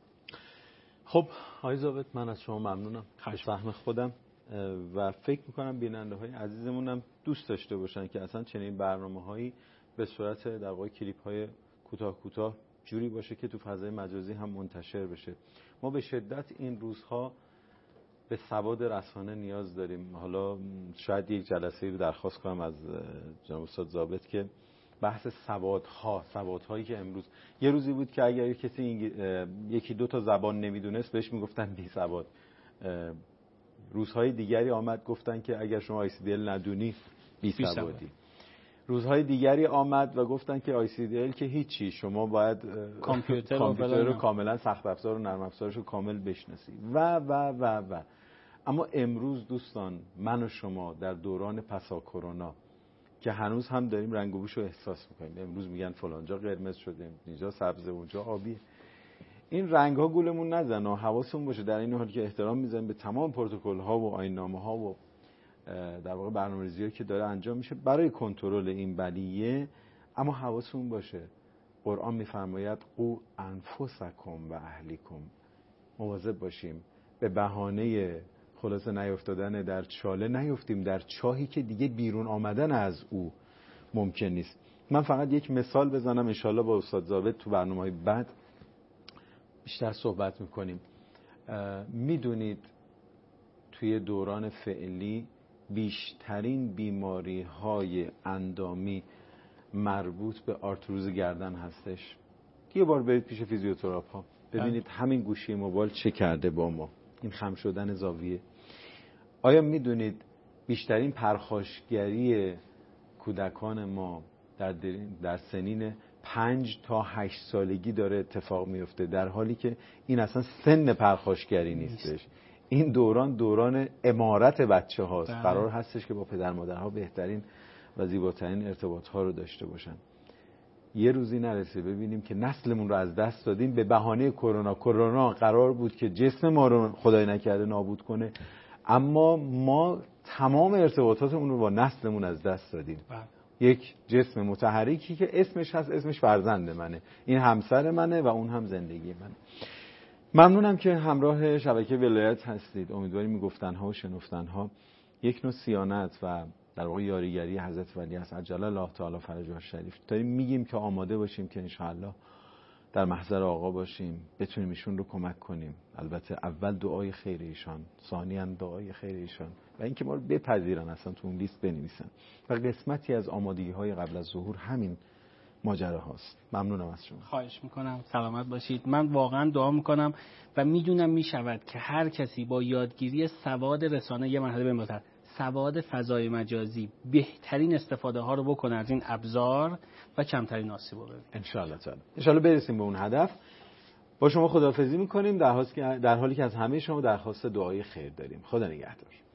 خب آقای ضابط، من از شما ممنونم به فهم خودم و فکر میکنم بیننده های عزیزمون هم دوست داشته باشن که اصلا چنین برنامه‌هایی به صورت در واقع کلیپ های کوتاه جوری باشه که تو فضای مجازی هم منتشر بشه. ما به شدت این روزها به سواد رسانه نیاز داریم. حالا شاید یک جلسه رو درخواست کنم از جناب استاد ضابط که بحث سوادهایی که امروز یه روزی بود که اگر کسی یکی دو تا زبان نمیدونست بهش میگفتن بی سواد. روزهای دیگری آمد گفتن که اگر شما ICDL ندونی بی سوادی. روزهای دیگری آمد و گفتن که ICDL که هیچی، شما باید کامپیوتر رو کاملا سخت افزار و نرم افزارش رو کامل بشناسی و اما امروز دوستان، من و شما در دوران پسا کرونا که هنوز هم داریم رنگ و بوش رو احساس میکنیم، امروز میگن فلانجا قرمز شده، اینجا سبز، اونجا آبی، این رنگ ها گولمون نزنه و حواسمون باشه در این حال که احترام میذاریم به تمام پروتکل ها و آیین‌نامه ها و در واقع برنامه‌ریزی که داره انجام میشه برای کنترل این بلیه، اما حواسمون باشه قرآن میفرماید قو انفسکم و اهلیکم، مواظب باشیم به بهانه خلاصه نیفتادن در چاله نیفتیم در چاهی که دیگه بیرون آمدن از او ممکن نیست. من فقط یک مثال بزنم، انشالله با استاد ضابط تو برنامه‌های بعد بیشتر صحبت میکنیم. میدونید توی دوران فعلی بیشترین بیماری های اندامی مربوط به آرتروز گردن هستش. یه بار برید پیش فیزیوتراپ ها ببینید همین گوشی موبایل چه کرده با ما، این خم شدن زاویه. آیا میدونید بیشترین پرخاشگری کودکان ما در سنین 5 تا 8 سالگی داره اتفاق میفته، در حالی که این اصلا سن پرخاشگری نیستش. این دوران امارت بچه هاست. قرار هستش که با پدر مادرها بهترین و زیباترین ارتباط ها رو داشته باشن. یه روزی نرسه ببینیم که نسلمون رو از دست دادیم به بهانه کرونا قرار بود که جسم ما رو خدای نکرده نابود کنه، اما ما تمام ارتباطاتمون رو با نسلمون از دست دادیم. یک جسم متحرکی که اسمش هست، اسمش فرزند منه، این همسر منه و اون هم زندگی منه. ممنونم که همراه شبکه ولایت هستید. امیدواریم گفتنها و شنفتنها یک نوع صیانت و در واقع یاریگری حضرت ولی است عجل الله تعالی فرجه شریف. داریم میگیم که آماده باشیم که انشاءالله در محضر آقا باشیم، بتونیم ایشون رو کمک کنیم. البته اول دعای خیر ایشان، ثانیاً دعای خیر ایشان و اینکه ما رو بپذیرن، اصلا تو اون لیست بنویسن. و قسمتی از آمادگی‌های قبل از ظهور همین ماجرا هاست. ممنونم از شما. خواهش میکنم، سلامت باشید. من واقعا دعا میکنم و میدونم میشود که هر کسی با یادگیری سواد رسانه یه مرحله بالاتر، سواد فضای مجازی، بهترین استفاده ها رو بکنه از این ابزار و کمترین آسیب رو ببینه. ان شاء الله برسیم به اون هدف. با شما خداحافظی میکنیم در حالی که از همه شما درخواست دعای خیر داریم. خدا نگهدار.